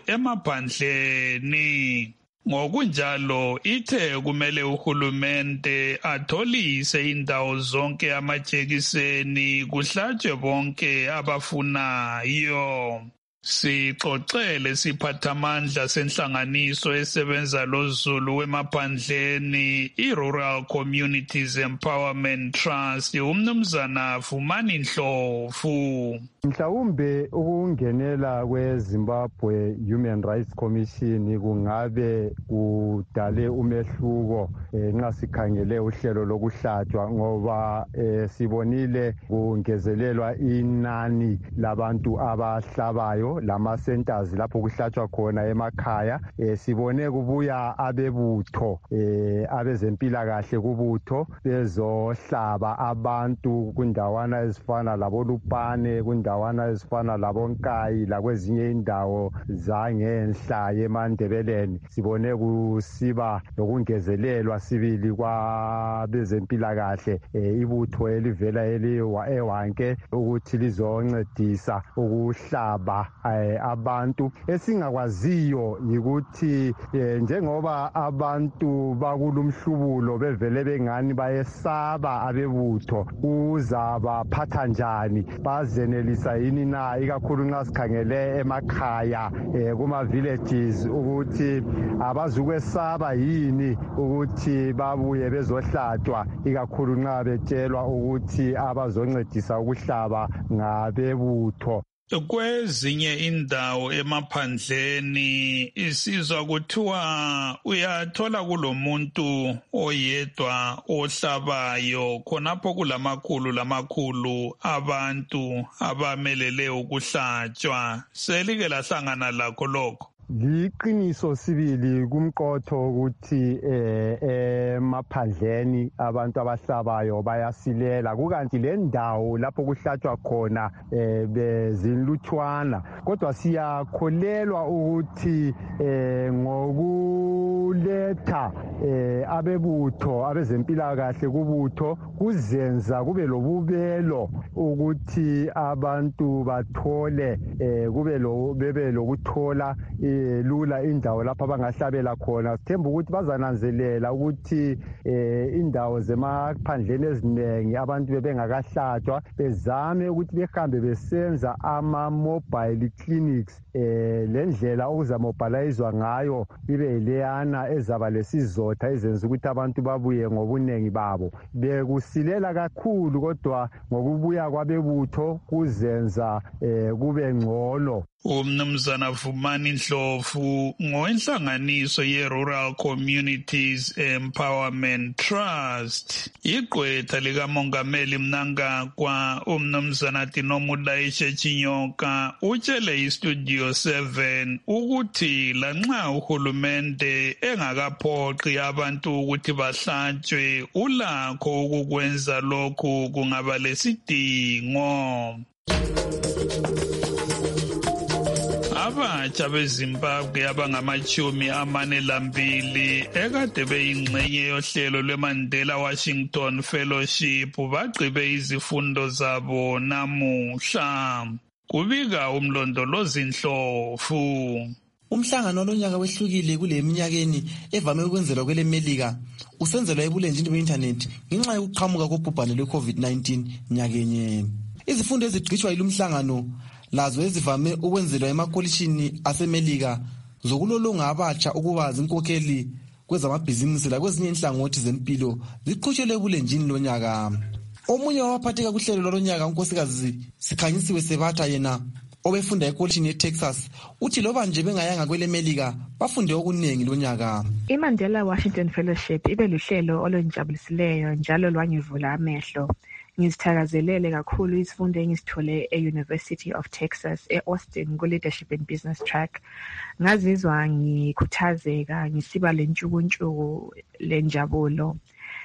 emaphandleni. Ngokunjalo ithe kumele uhulumende atholise indawo zonke amajekiseni kuhlatshwe bonke abafunayo. Sixoxele siphathamandla senhlanganiso esebenza loZulu wemaphandleni i-Rural Communities Empowerment Trust umnumzana Vumani Ndlovu. Mhlawumbe ukungenela kweZimbabwe Human Rights Commission kungabe kudale umehluko nxa sikhangele uhlelo lokuhlatshwa ngoba sibonile kungezelelwa inani labantu abahlabayo lama centers lapho kuhlatshwa khona emakhaya. Sibone kubuya abebutho abezempilakahle kubutho bezohlaba abantu kundawana ezifana laboLupane kundawana wana ezifana labonkayi lakwezinye indawo zangenhla yeMandebeleni. Sibone kusiba lokungezelelwa sibili kwabezempilakahle ibutho elivela ewanke ukuthi lizoncedisa ukuhlaba abantu. Esingakwaziyo yikuthi njengoba abantu bakulumhlubulo bevele bengani bayesaba abebutho uzaba phatha njani bazenelisa yini na ikakhulu nxa sikhangele emakhaya kuma villages ukuthi abazukwesaba yini ukuthi babuye bezohlatshwa ikakhulu nxa betshelwa ukuthi abazoncedisa ukuhlaba ngabebutho. Kwezinye indawo emaphandleni isizwa kuthiwa uyathola kulomuntu oyedwa ohlabayo khonapho kulamakhulu lamakhulu abantu abamelele ukuhlatshwa. Selike lahlangana lakho lokho? Liqiniso sibili kumqotho ukuthi emaphandleni abantu abahlabayo bayasilela kukanti le ndawo lapho kuhlatshwa khona bezinlutshwana kodwa siyakholelwa ukuthi ngokuletha abebutho abezempilakahle kubutho kuzenza kube lobubelo ukuthi abantu bathole kube lo bebe lokuthola lula indawo lapho abangahlabela khona. Sithemba ukuthi bazananzelela ukuthi indawo zemaphandleni eziningi abantu bebengakahlatshwa bezame ukuthi behambe besenza ama mobile clinics lendlela okuzamobilizwa ngayo ibe leyana ezaba lesizotha ezenza ukuthi abantu babuye ngobunengi babo. Bekusilela kakhulu kodwa ngokubuya kwabebutho kuzenza kube ngcono. Umnumzana Vumani Ndlovu ngowenhlanganiso ye-Rural Communities Empowerment Trust. Igqwetha likamongameli Mnangagwa umnumzana Tinomudayishe Chinyoka utshele iStudio seven ukuthi lanxa uhulumende engakaphoqi abantu ukuthi bahlatshwe ulakho ukukwenza lokhu kungaba lesidingo. Abatsha beZimbabwe abangamachumi amane lambili ekade beyingxenye yohlelo lweMandela Washington Fellowship bagqibe izifundo zabo namuhla. Kubika umlondolozi Ndlovu. Umhlangano olonyaka wehlukile kule minyakeni evame ukwenzelwa kwele Melika usenzelwa ebulenjini be-internet ngenxa yokuqhamuka kobhubhane lwe-COVID nineteen nyakenye. Izifundo ezigqitshwa yilumhlangano lazo ezivame ukwenzelwa emakolishini aseMelika zokulolonga abatsha ukuba zinkokheli kwezamabhizinisi lakwezinye inhlangothi zempilo ziqhutshelwe ebulenjini lonyaka. Omunye wabaphatheka kuhlelo lolonyaka unkosikazi Sikhanyisiwe Sebatha yena obefunda ekolishini eTexas uthi loba nje bengayanga kwele Melika bafunde okunengi lonyaka. iMandela Washington Fellowship ibe luhlelo olunjabulisileyo njalo lwangivula amehlo. Ngizithakazelele kakhulu isifundo engisithole e-University of Texas e-Austin ku-Leadership and Business Track. Ngazizwa ngikhuthazeka ngisiba lentshukuntshuku lenjabulo.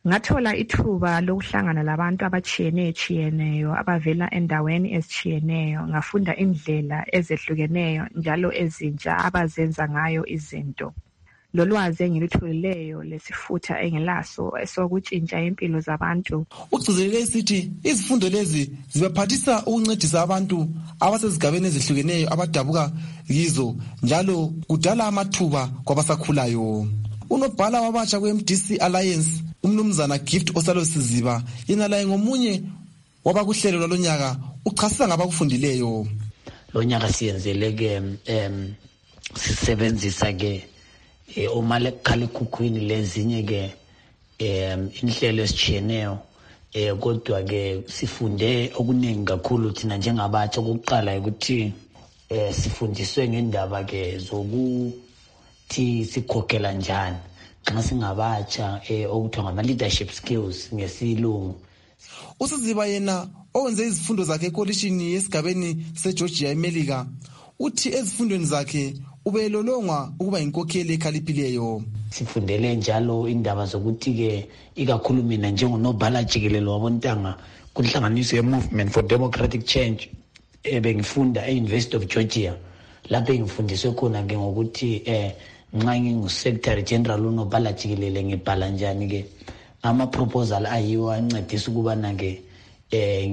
ngathola ithuba lokuhlangana labantu abachiyeneyo abavela endaweni ezichiyeneyo, ngafunda indlela ezehlukeneyo njalo ezintsha abazenza ngayo izinto. Lolwazi engilitholileyo lesifutha engilaso esokutshintsha impilo zabantu. Ugcizelele isithi izifundo lezi zibaphathisa ukuncedisa abantu abasezigabeni ezihlukeneyo abadabuka yizo njalo kudala amathuba kwabasakhulayo. Unobhala wabatsha kwe-M D C Alliance umnumzana Gift Osalosiziba yena laye ngomunye wabakuhlelo lwalonyaka uchasisa ngabakufundileyo. Lonyaka siyenzeleke em sisebenzisa ke umalekhalekhukhwini lezinye ke em inhlelo esichiyeneyo eh kodwa ke sifunde okuningi kakhulu thina njengabatsha. Okokuqala ukuthi eh sifundiswe ngendaba ke zokuthi sikhokhela njani xa singabatsha eh okuthiwa ngama leadership skills ngesilungu. Usiziba yena owenze izifundo zakhe ekolishini yesigabeni seGeorgia eMelika uthi ezifundweni zakhe ubelolongwa ukuba inkokheli ekhaliphileyo. Sifundele njalo indaba zokuthi ke ikakhulu mina njengonobhala jikelelo wabontanga kunhlanganiso ye-Movement for Democratic Change ebengifunda e-University of Georgia, lapho ngifundiswe khona ke ngokuthi eh nxa ngingu-Secretary General unobhala jikelele ngibhala njani ke ama-proposal ayiwo ancedisa ukubana ke eh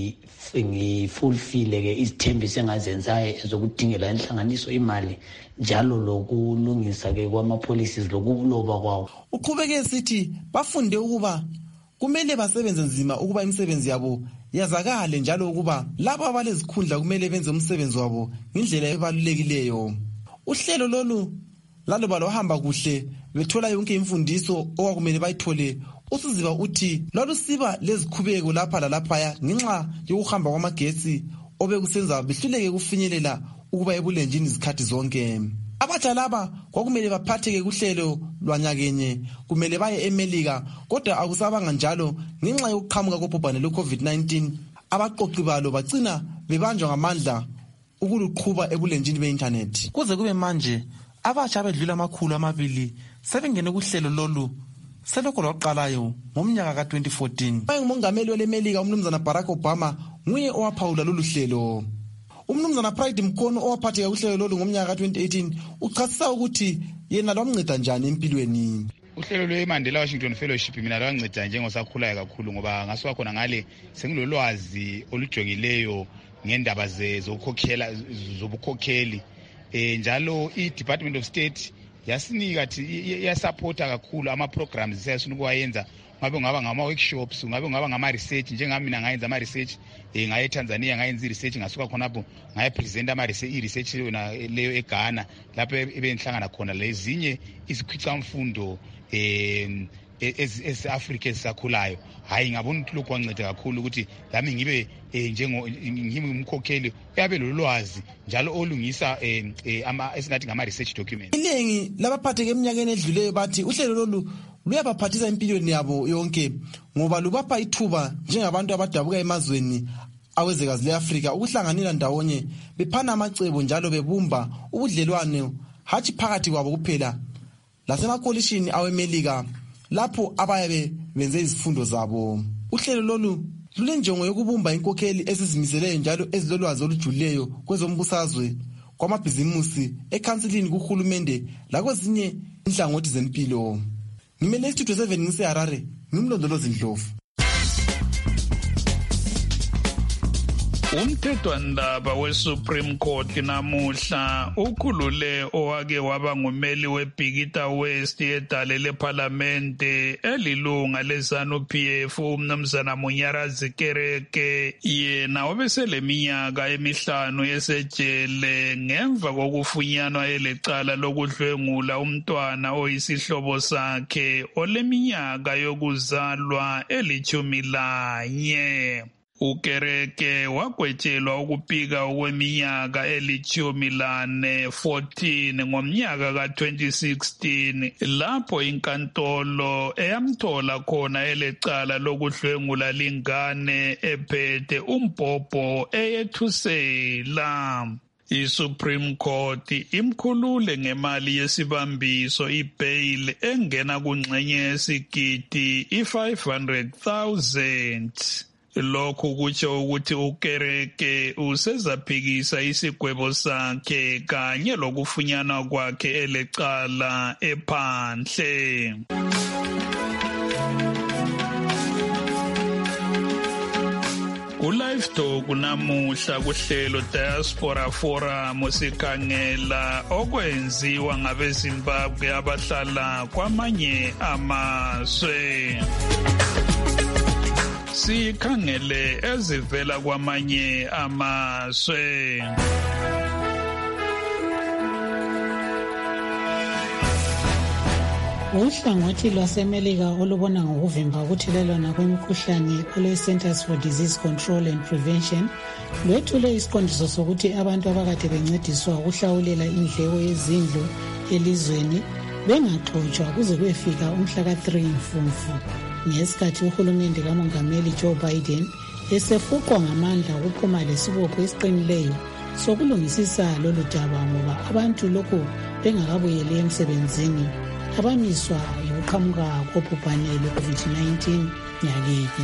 ngifulfile ke izithembiso engazenzayo ezokudingela inhlanganiso imali njalo lokulungisa ke kwama-policies lokuloba kwawo. Uqhubeke esithi bafunde ukuba kumele basebenze nzima ukuba imisebenzi yabo yazakale njalo ukuba labo abalezikhundla kumele benze umsebenzi wabo ngendlela ebalulekileyo. Uhlelo lolu laloba lohamba kuhle bethola yonke imfundiso okwakumele bayithole. Usiziba uthi lolusiba lezikhubeko lapha lalaphaya ngenxa yokuhamba kwamagetsi obekusenza behluleke kufinyelela ukuba ebulenjini izikhathi zonke. Abatsha laba kwakumele baphatheke kuhlelo lwanyakenye kumele baye eMelika kodwa akusabanga njalo ngenxa yokuqhamuka kobhubhane lwe-COVID nineteen. Abaqoqi balo bagcina bebanjwa ngamandla ukuluqhuba ebulenjini be-internet. Kuze kube manje abatsha abedlula amakhulu amabili sebengene kuhlelo lolu selokho lwaqalayo ngomnyaka ka twenty fourteen. Umongameli weleMelika umnumzana Barack Obama nguye owaphawula lolu hlelo. Umnumzana Pride Mkhono owaphatheka kuhlelo lolu ngomnyaka ka twenty eighteen uchasisa ukuthi yena lwamnceda njani empilweni. Uhlelo lwe-Mandela Washington Fellowship mina lwanginceda njengosakhulayo kakhulu ngoba ngasuka khona ngale sengilolwazi olujongileyo ngendaba zokukhokhela zobukhokheli eh njalo i-Department of State yasinika thi yasupporta kakhulu ama-programs sesifuna ukuwayenza. Ngabe ngaba ngama-workshops, ngabe ngaba ngama-research njengami mina ngayenza ama-research eh ngaye eTanzania ngayenza i-research ngasuka khonapho ngaye-present ama-research leyo eGhana lapho ebenhlangana khona lezinye izikhwicamfundo eh esi-Afrika esisakhulayo. Hayi ngabona ukuthi lokho kwanceda kakhulu ukuthi lami ngibe njengo ngimumkhokheli uyabe lolwazi njalo olungisa ama esingathi ngama-research documents. Iningi labaphatheke eminyakeni edluleyo bathi uhlelo lolu luyabaphathisa empilweni yabo yonke ngoba lubapha ithuba njengabantu abadabuka emazweni awezekazi le-Afrika ukuhlanganela ndawonye bephana amacebo njalo bebumba ubudlelwane hatshi phakathi kwabo kuphela lasemakolishini aweMelika lapho abayabe benze izifundo zabo. Uhlelo lolu lulenjongo yokubumba inkokheli esizimiseleyo njalo ezilolwazi olujulileyo kwezombusazwe kwamabhizimusi ekhansilini kuhulumende lakwezinye inhlangothi zempilo. Ngimele istudio seven ngiseHarare ngimlondolozi Ndlovu. Umthethwandaba we-Supreme Court namuhla ukhulule owake waba ngumeli weBhikita West edale lephalamente elilunga leZanu-P F umnumzana Munyarazi Kereke. Yena obeseleminyaka emihlanu esejele ngemva kokufunyanwa elecala lokudlwengula umntwana oyisihlobo sakhe oleminyaka yokuzalwa elithumi lanye. Ukereke wagwetshelwa ukupika okweminyaka elithumi lane fourteen ngomnyaka ka twenty sixteen lapho inkantolo eyamthola khona elecala lokudlwengula lingane ephethe umbhobho eyethusela. I-Supreme Court imkhulule ngemali yesibambiso i-bail engena kungxenye yesigidi i-five hundred thousand. Lokhu kutsho ukuthi uKereke usezaphikisa isigwebo sakhe kanye lokufunyanwa kwakhe elecala ephandle. Ku-Live Talk namuhla kuhlelo Diaspora Forum sikhangela okwenziwa ngabeZimbabwe abahlala kwamanye amazwe. Sikhangele ezivela kwamanye amazwe. Uhlangothi lwaseMelika olubona ngokuvimba ukuthelelwana kwemikhuhlane olwe-Centers for Disease Control and Prevention lwethule isiqondiso sokuthi abantu abakade bencediswa ukuhlawulela indleko yezindlu elizweni bengaxotshwa kuze kuyefika umhla ka-three Mfumfu, ngesikhathi uhulumende kamongameli Joe Biden esefuqwa ngamandla ukuphuma lesibopho esiqinileyo sokulungisisa lolu daba ngoba abantu lokhu bengakabuyeli emsebenzini abamiswa yokuqhamuka kobhubhane lwe-covid nineteen nyakeni.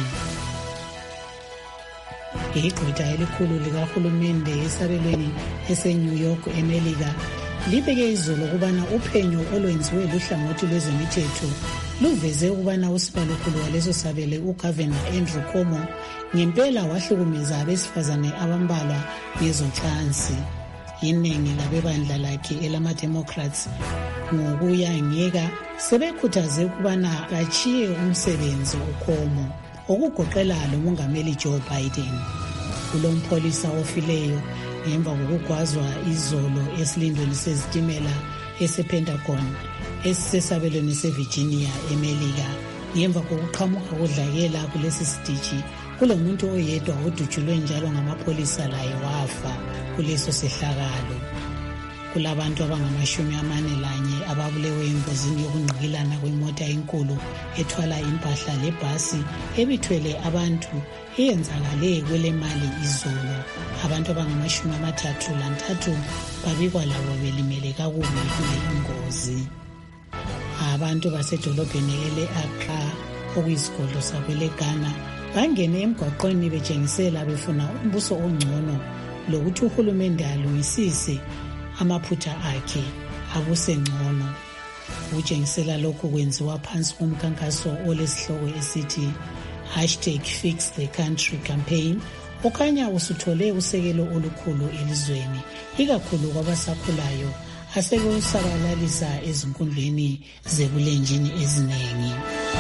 Igqwetha elikhulu likahulumende esabelweni ese-New York, eMelika libeke izolo ukubana uphenyo olwenziwe luhlangothi lwezemithetho luveze ukubana usibalukhulu waleso sabele uGavana Andrew Cuomo ngempela wahlukumeza abesifazane abambalwa ngezocansi. Iningi labebandla lakhe elama-Democrats ngokuyangeka sebekhuthaze ukubana kachiye umsebenzi uCuomo, okugoqela lo mongameli Joe Biden. Kulompholisa ofileyo ngemva kokugwazwa izolo esilindweni sezitimela ese-Pentagon esisesabelweni se-Virginia, eMelika. Ngemva kokuqhamuka kodlakela kulesi sitishi, kulomuntu oyedwa odutshulwe njalo ngamapholisa laye wafa kuleso sehlakalo. Kulabantu abangamashumi amane lanye ababulewe engozini yokungqikilana kwemota enkulu ethwala impahla lebhasi ebithwele abantu eyenzakale kwele mali izolo. Abantu abangamashumi amathathu lantathu babikwa labo belimele kakubi kule ingozi. Abantu basedolobheni ele-Accra okuyisigodlo sakwele-Ghana bangene emgwaqweni betshengisela befuna umbuso ongcono lokuthi uhulumende alungisise amaphutha akhe abuse ngcono. Ukutshengisela lokhu kwenziwa phansi komkhankaso olesihloko esithi hashtag Fix the Country campaign okhanya usuthole usekelo olukhulu elizweni, ikakhulu kwabasakhulayo asebewusabalalisa ezinkundleni zebulenjini eziningi.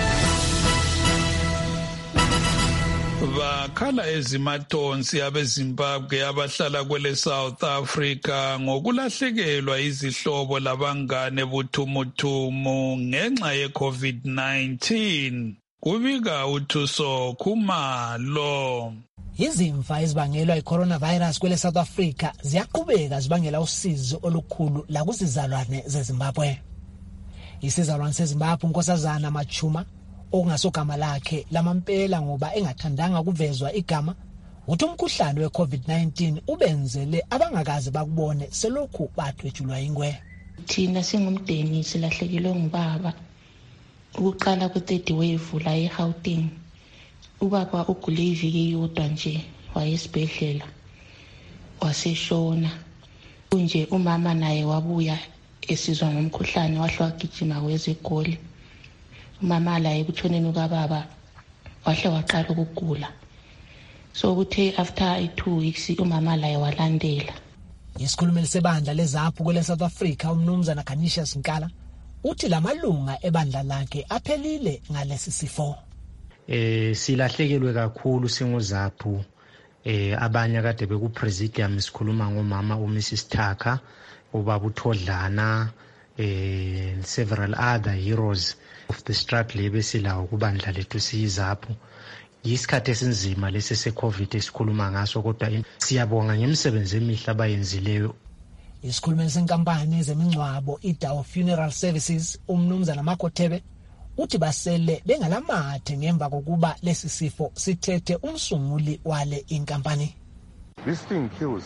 Bakhala ezimatonsi abeZimbabwe abahlala kwele South Africa ngokulahlekelwa izihlobo labangane buthumuthumu ngenxa ye-covid nineteen. Kubika uThuso Khumalo. Izimfa ezibangelwa yi-coronavirus kwele South Africa ziyaqhubeka zibangela usizo olukhulu la kuzizalwane zeZimbabwe. Isizalwane seZimbabwe uNkosazana Machuma okungasogama lakhe lamampela ngoba engathandanga kuvezwa igama uthi umkhuhlane we-covid nineteen ubenzele abangakazi bakubone selokhu bathwetshulwa ingwe. Thina singumndeni silahlekilwe ngubaba ukuqala kwe-third wave la eGauteng. Ubaba ugule iviki yodwa nje wayesibhedlela waseshona. Kunje umama naye wabuya esizwa ngomkhuhlane wahle wagijima kwezegoli. Umama la ekuthoneni kababa wahle waqala ukugula. So kuthe after two weeks umama la walandela. Isikhulumeli sebandla lezaphu kwele South Africa umnumzana Canisius Nkala uthi lamalunga ebandla lakhe aphelile ngalesi sifo. Eh silahlekelwe kakhulu singozaphu eh abanye kade beku presidium sikhuluma ngomama uMrs Thaka, ubaba uThodlana, eh several other heroes of the struggle ebesilawo kubandla lethu siyizaphu. Yisikhathi esinzima lesi se-COVID esikhuluma ngaso, kodwa siyabonga ngemisebenzi emihle abayenzileyo. Isikhulumeli senkampani zemingcwabo iDawo Funeral Services umnumzana Makothebe uthi basele bengalamathe ngemva kokuba lesi sifo sithethe umsunguli wale inkampani. This thing kills.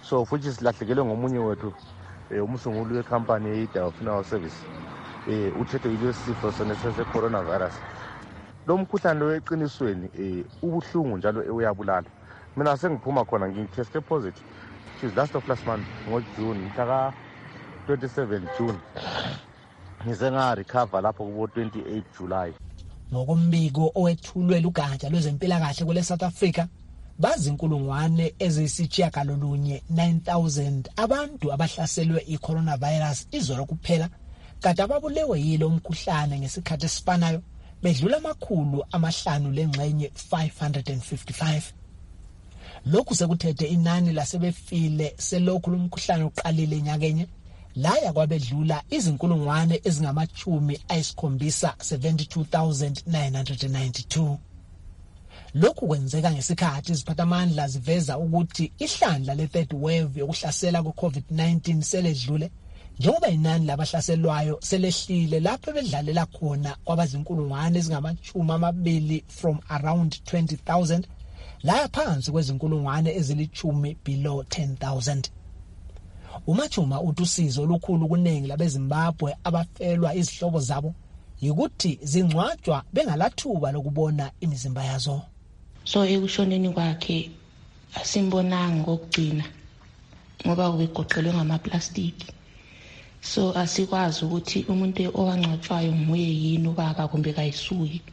so futhi silahlekelwe ngomunye wethu umsunguli wecompany eyidawo funeral service um uthethe yile sifo sona sese-coronavirus. Lo mkhuhlane weqinisweni um ubuhlungu njalo uyabulala. Mina sengiphuma khona ngitheste positive which is last of last month ngoJune mhla ka-twenty-seven June ngize nga-recover lapho kubo twenty-eight July. Ngokombiko owethulwe lugatsha lwezempilakahle kwele South Africa, bazinkulungwane eziyisitshiyagalolunye nine thousand abantu abahlaselwe i-coronavirus izolo kuphela, kanti ababulewe yilo umkhuhlane ngesikhathi esifanayo bedlula amakhulu amahlanu lengxenye five hundred fifty-five. Lokhu sekuthethe inani lasebefile selokhu lumkhuhlane uqalile nyakenye laya kwabedlula izinkulungwane ezingamachumi ayisikhombisa seventy-two thousand nine hundred ninety-two. Lokhu kwenzeka ngesikhathi iziphathamandla ziveza ukuthi ihlandla le-third wave yokuhlasela kwe-COVID nineteen seledlule, njengoba inani labahlaselwayo selehlile lapho bedlalela khona kwabazinkulungwane ezingamachumi amabili from around twenty thousand laya phansi kwezinkulungwane ezilichumi below ten thousand. Umachuma uthi usizo olukhulu kuningi labeZimbabwe abafelwa izihlobo zabo yikuthi zingcwatshwa bengalathuba lokubona imizimba yazo. So ekushoneni kwakhe asimbonanga ngokugcina ngoba ubegoqelwe ngamaplastiki. So asikwazi ukuthi umuntu owangcwatshwayo nguye yini ubaba kumbe kayisuki.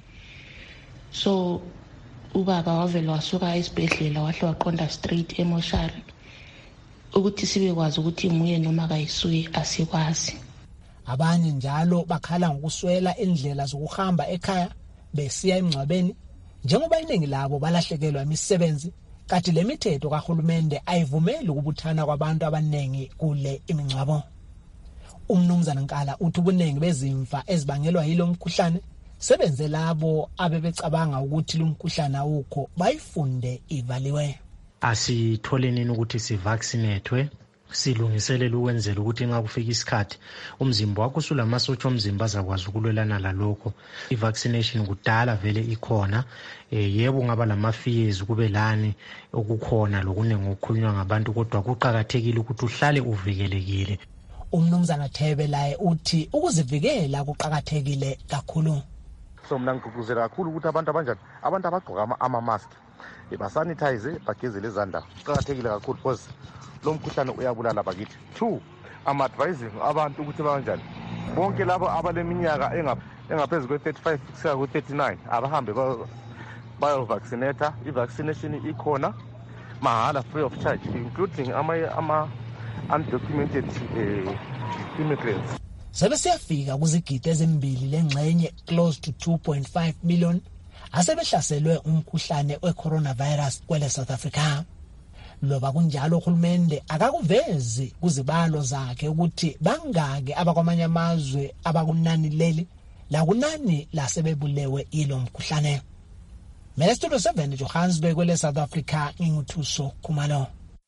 So ubaba wavela wasuka esibhedlela wahle waqonda straight emoshari. Ukuthi sibe kwazi ukuthi muye noma kayisuki asikwazi. Abanye njalo bakhala ngokuswela indlela zokuhamba ekhaya besiya emngcwabeni, njengoba iningi labo balahlekelwa imisebenzi, kanti le mithetho kahulumende ayivumeli ukubuthana kwabantu abaningi kule imingcwabo. Umnumzana Nkala uthi ubuningi bezimfa ezibangelwa yilo mkhuhlane sebenze labo abebecabanga ukuthi lo mkhuhlane awukho bayifunde ivaliwe. Asitholenini ukuthi sivaccinatwe, silungiselele ukwenzela ukuthi nxa kufika isikhathi umzimba wakho usulamasotsha omzimba azakwazi ukulwelana lalokho. I-vaccination kudala vele ikhona, eh, yebo ngaba lamafears kube lani okukhona lokuningi okukhulunywa ngabantu, kodwa kuqakathekile ukuthi uhlale uvikelekile. Umnumzana Thebe laye uthi ukuzivikela kuqakathekile kakhulu. So mina ngigqugquzela kakhulu ukuthi abantu abanjani, abantu abagqoka ama-mask basanitize, bagezele izandla. Kuqakathekile kakhulu because lo mkhuhlane uyabulala bakithi. Two, I'm advising abantu ukuthi banjani, bonke labo abaleminyaka engaphezu kwe-thirty-five kusiya ku-thirty-nine abahambe bayo-vaccinate. I-vaccination ikhona mahala, free of charge, including ama-undocumented uh, immigrants. Sebe siyafika kuzigidi ezimbili lengxenye close to two point five million asebehlaselwe umkhuhlane we-coronavirus kwele South Africa. Loba kunjalo uhulumende akakuvezi kuzibalo zakhe ukuthi bangake abakwamanye amazwe abakunani leli la kunani lasebebulewe ilo mkhuhlane. Mina Studio seven Johannesburg kwele South Africa, nginguthuso Khumalo.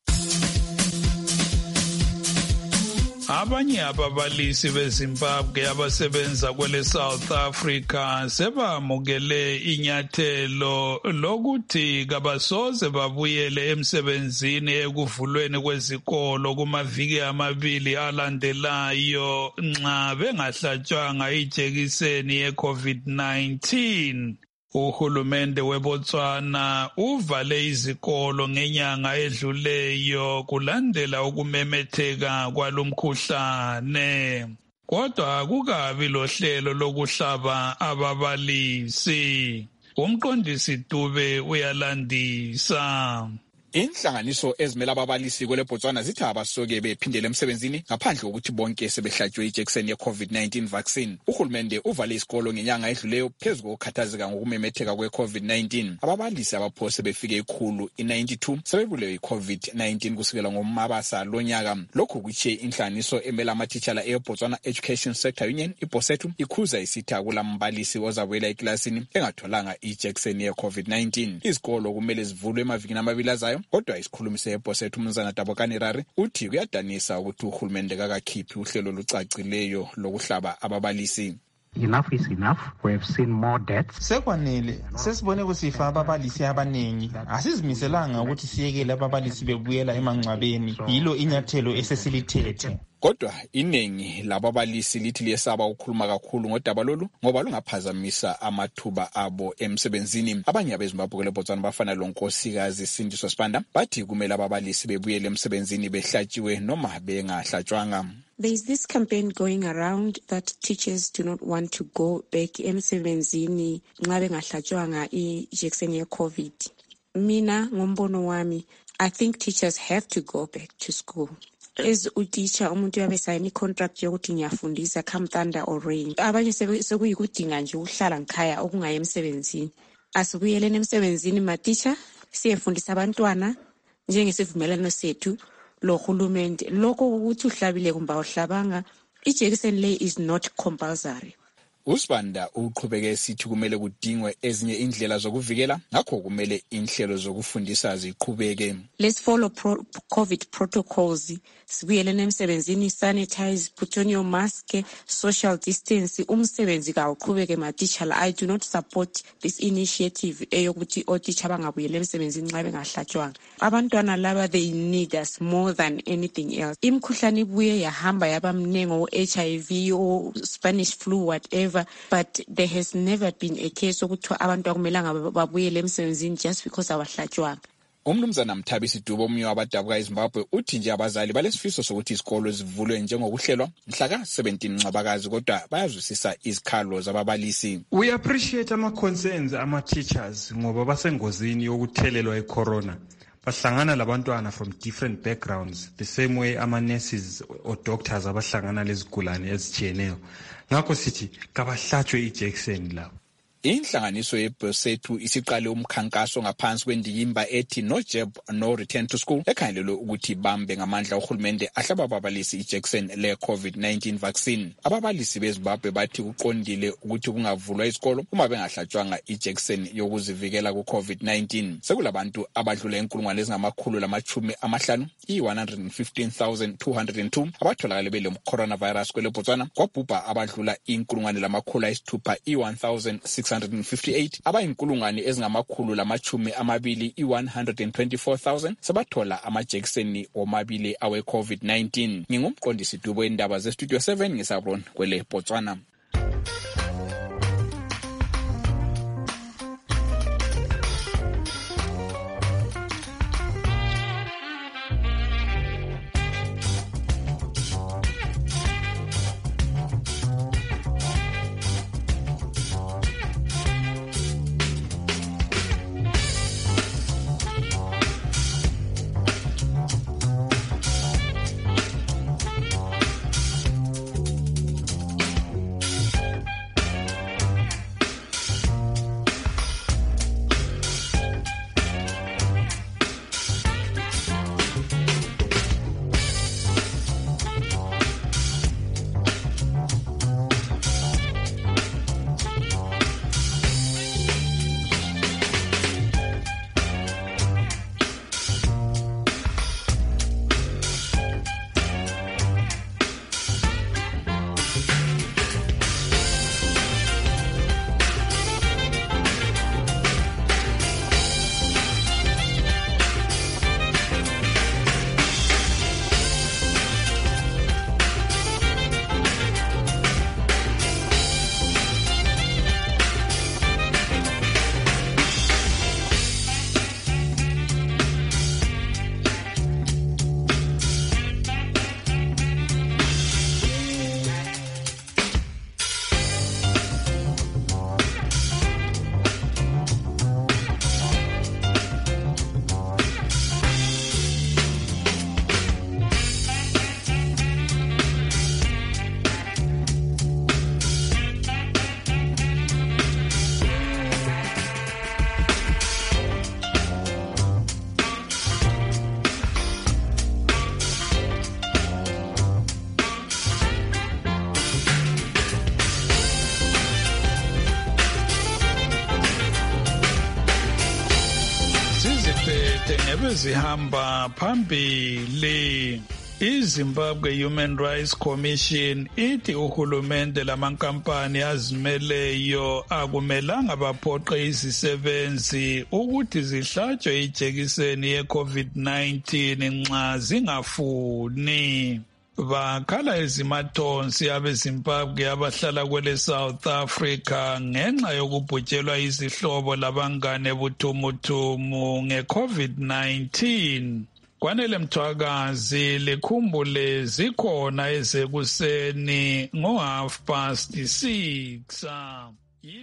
Abanye ababalisi beZimbabwe abasebenza kwele South Africa sebamukele inyathelo lokuthi kabasoze babuyele emsebenzini ekuvulweni kwezikolo kumaviki amabili alandelayo nxa bengahlatshwanga ijekiseni ye-COVID nineteen. Uhulumende weBotswana uvale izikolo ngenyanga edluleyo kulandela ukumemetheka kwalomkhuhlane. Kodwa akukabi lohlelo lokuhlaba ababalisi. Umqondisi Dube uyalandisa. Inhlanganiso ezimela ababalisi kwele Botswana zithi abasoke bephindele emsebenzini ngaphandle kokuthi bonke sebehlatshwe ijekiseni ye-COVID nineteen vaccine. Uhulumende uvale isikolo ngenyanga edluleyo phezu kokukhathazeka ngokumemetheka kwe-COVID nineteen. Ababalisi abaphose befike ikhulu i-ninety-two sebebulewe i-COVID nineteen kusukela ngoMabasa lonyaka. Lokhu kutshiye inhlanganiso emela amatitshala e-Botswana Education Sector Union iBOSETU ikhuza isithi akulambalisi ozabuyela eklasini engatholanga ijekiseni ye-COVID nineteen. Izikolo kumele zivulwe emavikini amabili azayo. Kodwa isikhulumi seBOSETU uMnumzana Dabokani Rari uthi kuyadanisa ukuthi uhulumende kakakhiphi uhlelo olucacileyo lokuhlaba ababalisi. Enough is enough. We have seen more deaths. Sekwanele, sesibone kusifa ababalisi abaningi. Asizimiselanga ukuthi siyekele ababalisi bebuyela emangcwabeni. Yilo inyathelo esesilithethe. Kodwa iningi lababalisi lithi liyesaba ukukhuluma kakhulu ngodaba lolu ngoba lungaphazamisa amathuba abo emsebenzini. Abanye abeZimbabwe kwele Botswana bafana lonkosikazi Sindiso Sibanda bathi kumele ababalisi bebuyele emsebenzini behlatshiwe noma bengahlatshwanga. There is this campaign going around that teachers do not want to go back emsebenzini nxa bengahlatshwanga ijekiseni ye-COVID. Mina ngombono wami, I think teachers have to go back to school. As uteacher umuntu uyabe sign i-contract yokuthi ngiyafundisa come thunder or rain. Abanye sekuyikudinga nje ukuhlala ngikhaya okungayi emsebenzini. Asibuyeleni emsebenzini ma teacher siyefundisa abantwana njengesivumelano sethu lo hulumende. Lokho ukuthi uhlabile kumba uhlabanga ijekiseni le is not compulsory. Usibanda uqhubeke esithi kumele kudingwe ezinye indlela zokuvikela ngakho kumele inhlelo zokufundisa ziqhubeke. Let's follow pro COVID protocols. Sibuyelene emsebenzini, sanitize, put on your mask, social distance. Umsebenzi kawuqhubeke ma teacher. I do not support this initiative eyokuthi o teacher bangabuyele emsebenzini nxa bengahlatshwanga. Abantwana laba they need us more than anything else. Imkhuhlane ibuye yahamba yabamnengo o H I V o Spanish flu whatever. But there has never been a case ukuthi abantu akumelanga babuyele emsebenzini just because abahlatshwanga. Umnumzana Mthabisi Dubo omnye wabadabuka eZimbabwe uthi nje abazali balesifiso sokuthi izikolo zivulwe njengokuhlelwa mhla ka seventeen Ncwabakazi kodwa bayazwisisa izikhalo zababalisi. We appreciate ama concerns ama teachers ngoba basengozini yokuthelelwa icorona. Bahlangana labantwana from different backgrounds the same way ama nurses or doctors abahlangana lezigulane ezitshiyeneyo. Ngakho sithi kabahlatshwe ijekiseni la. Inhlanganiso yeBosethu isiqale umkhankaso ngaphansi kwendiyimba ethi no jab no return to school ekhangelelwe ukuthi bambe ngamandla uhulumende ahlaba ababalisi ijekiseni le COVID nineteen vaccine. Ababalisi beZimbabwe bathi kuqondile ukuthi kungavulwa isikolo uma bengahlatshwanga ijekiseni yokuzivikela ku COVID nineteen. Sekulabantu abadlula inkulungwane ezingamakhulu lamachumi amahlanu i one hundred fifteen thousand two hundred two abatholakala bele coronavirus kwele Botswana kwabhubha abadlula inkulungwane lamakhulu ayisithupha i one thousand six hundred fifty-eight abayinkulungwane ezingamakhulu lamachumi amabili i one hundred twenty-four thousand sabathola amajekiseni omabili awe COVID nineteen. Ngingumqondisi Dubo endaba ze Studio seven ngisabron kwele Botswana. Zihamba phambili iZimbabwe Human Rights Commission ithi uhulumende lamankampani azimeleyo akumelanga baphoqe izisebenzi ukuthi zihlatshwe ijekiseni ye-COVID nineteen nxa zingafuni. Bakhala ezimathonsi abeZimbabwe abahlala kwele South Africa ngenxa yokubhujelwa izihlobo labangane buthumuthumumu nge-COVID nineteen. Kwanele Mthwakazi likhumbule zikhona ezekuseni ngo half past six.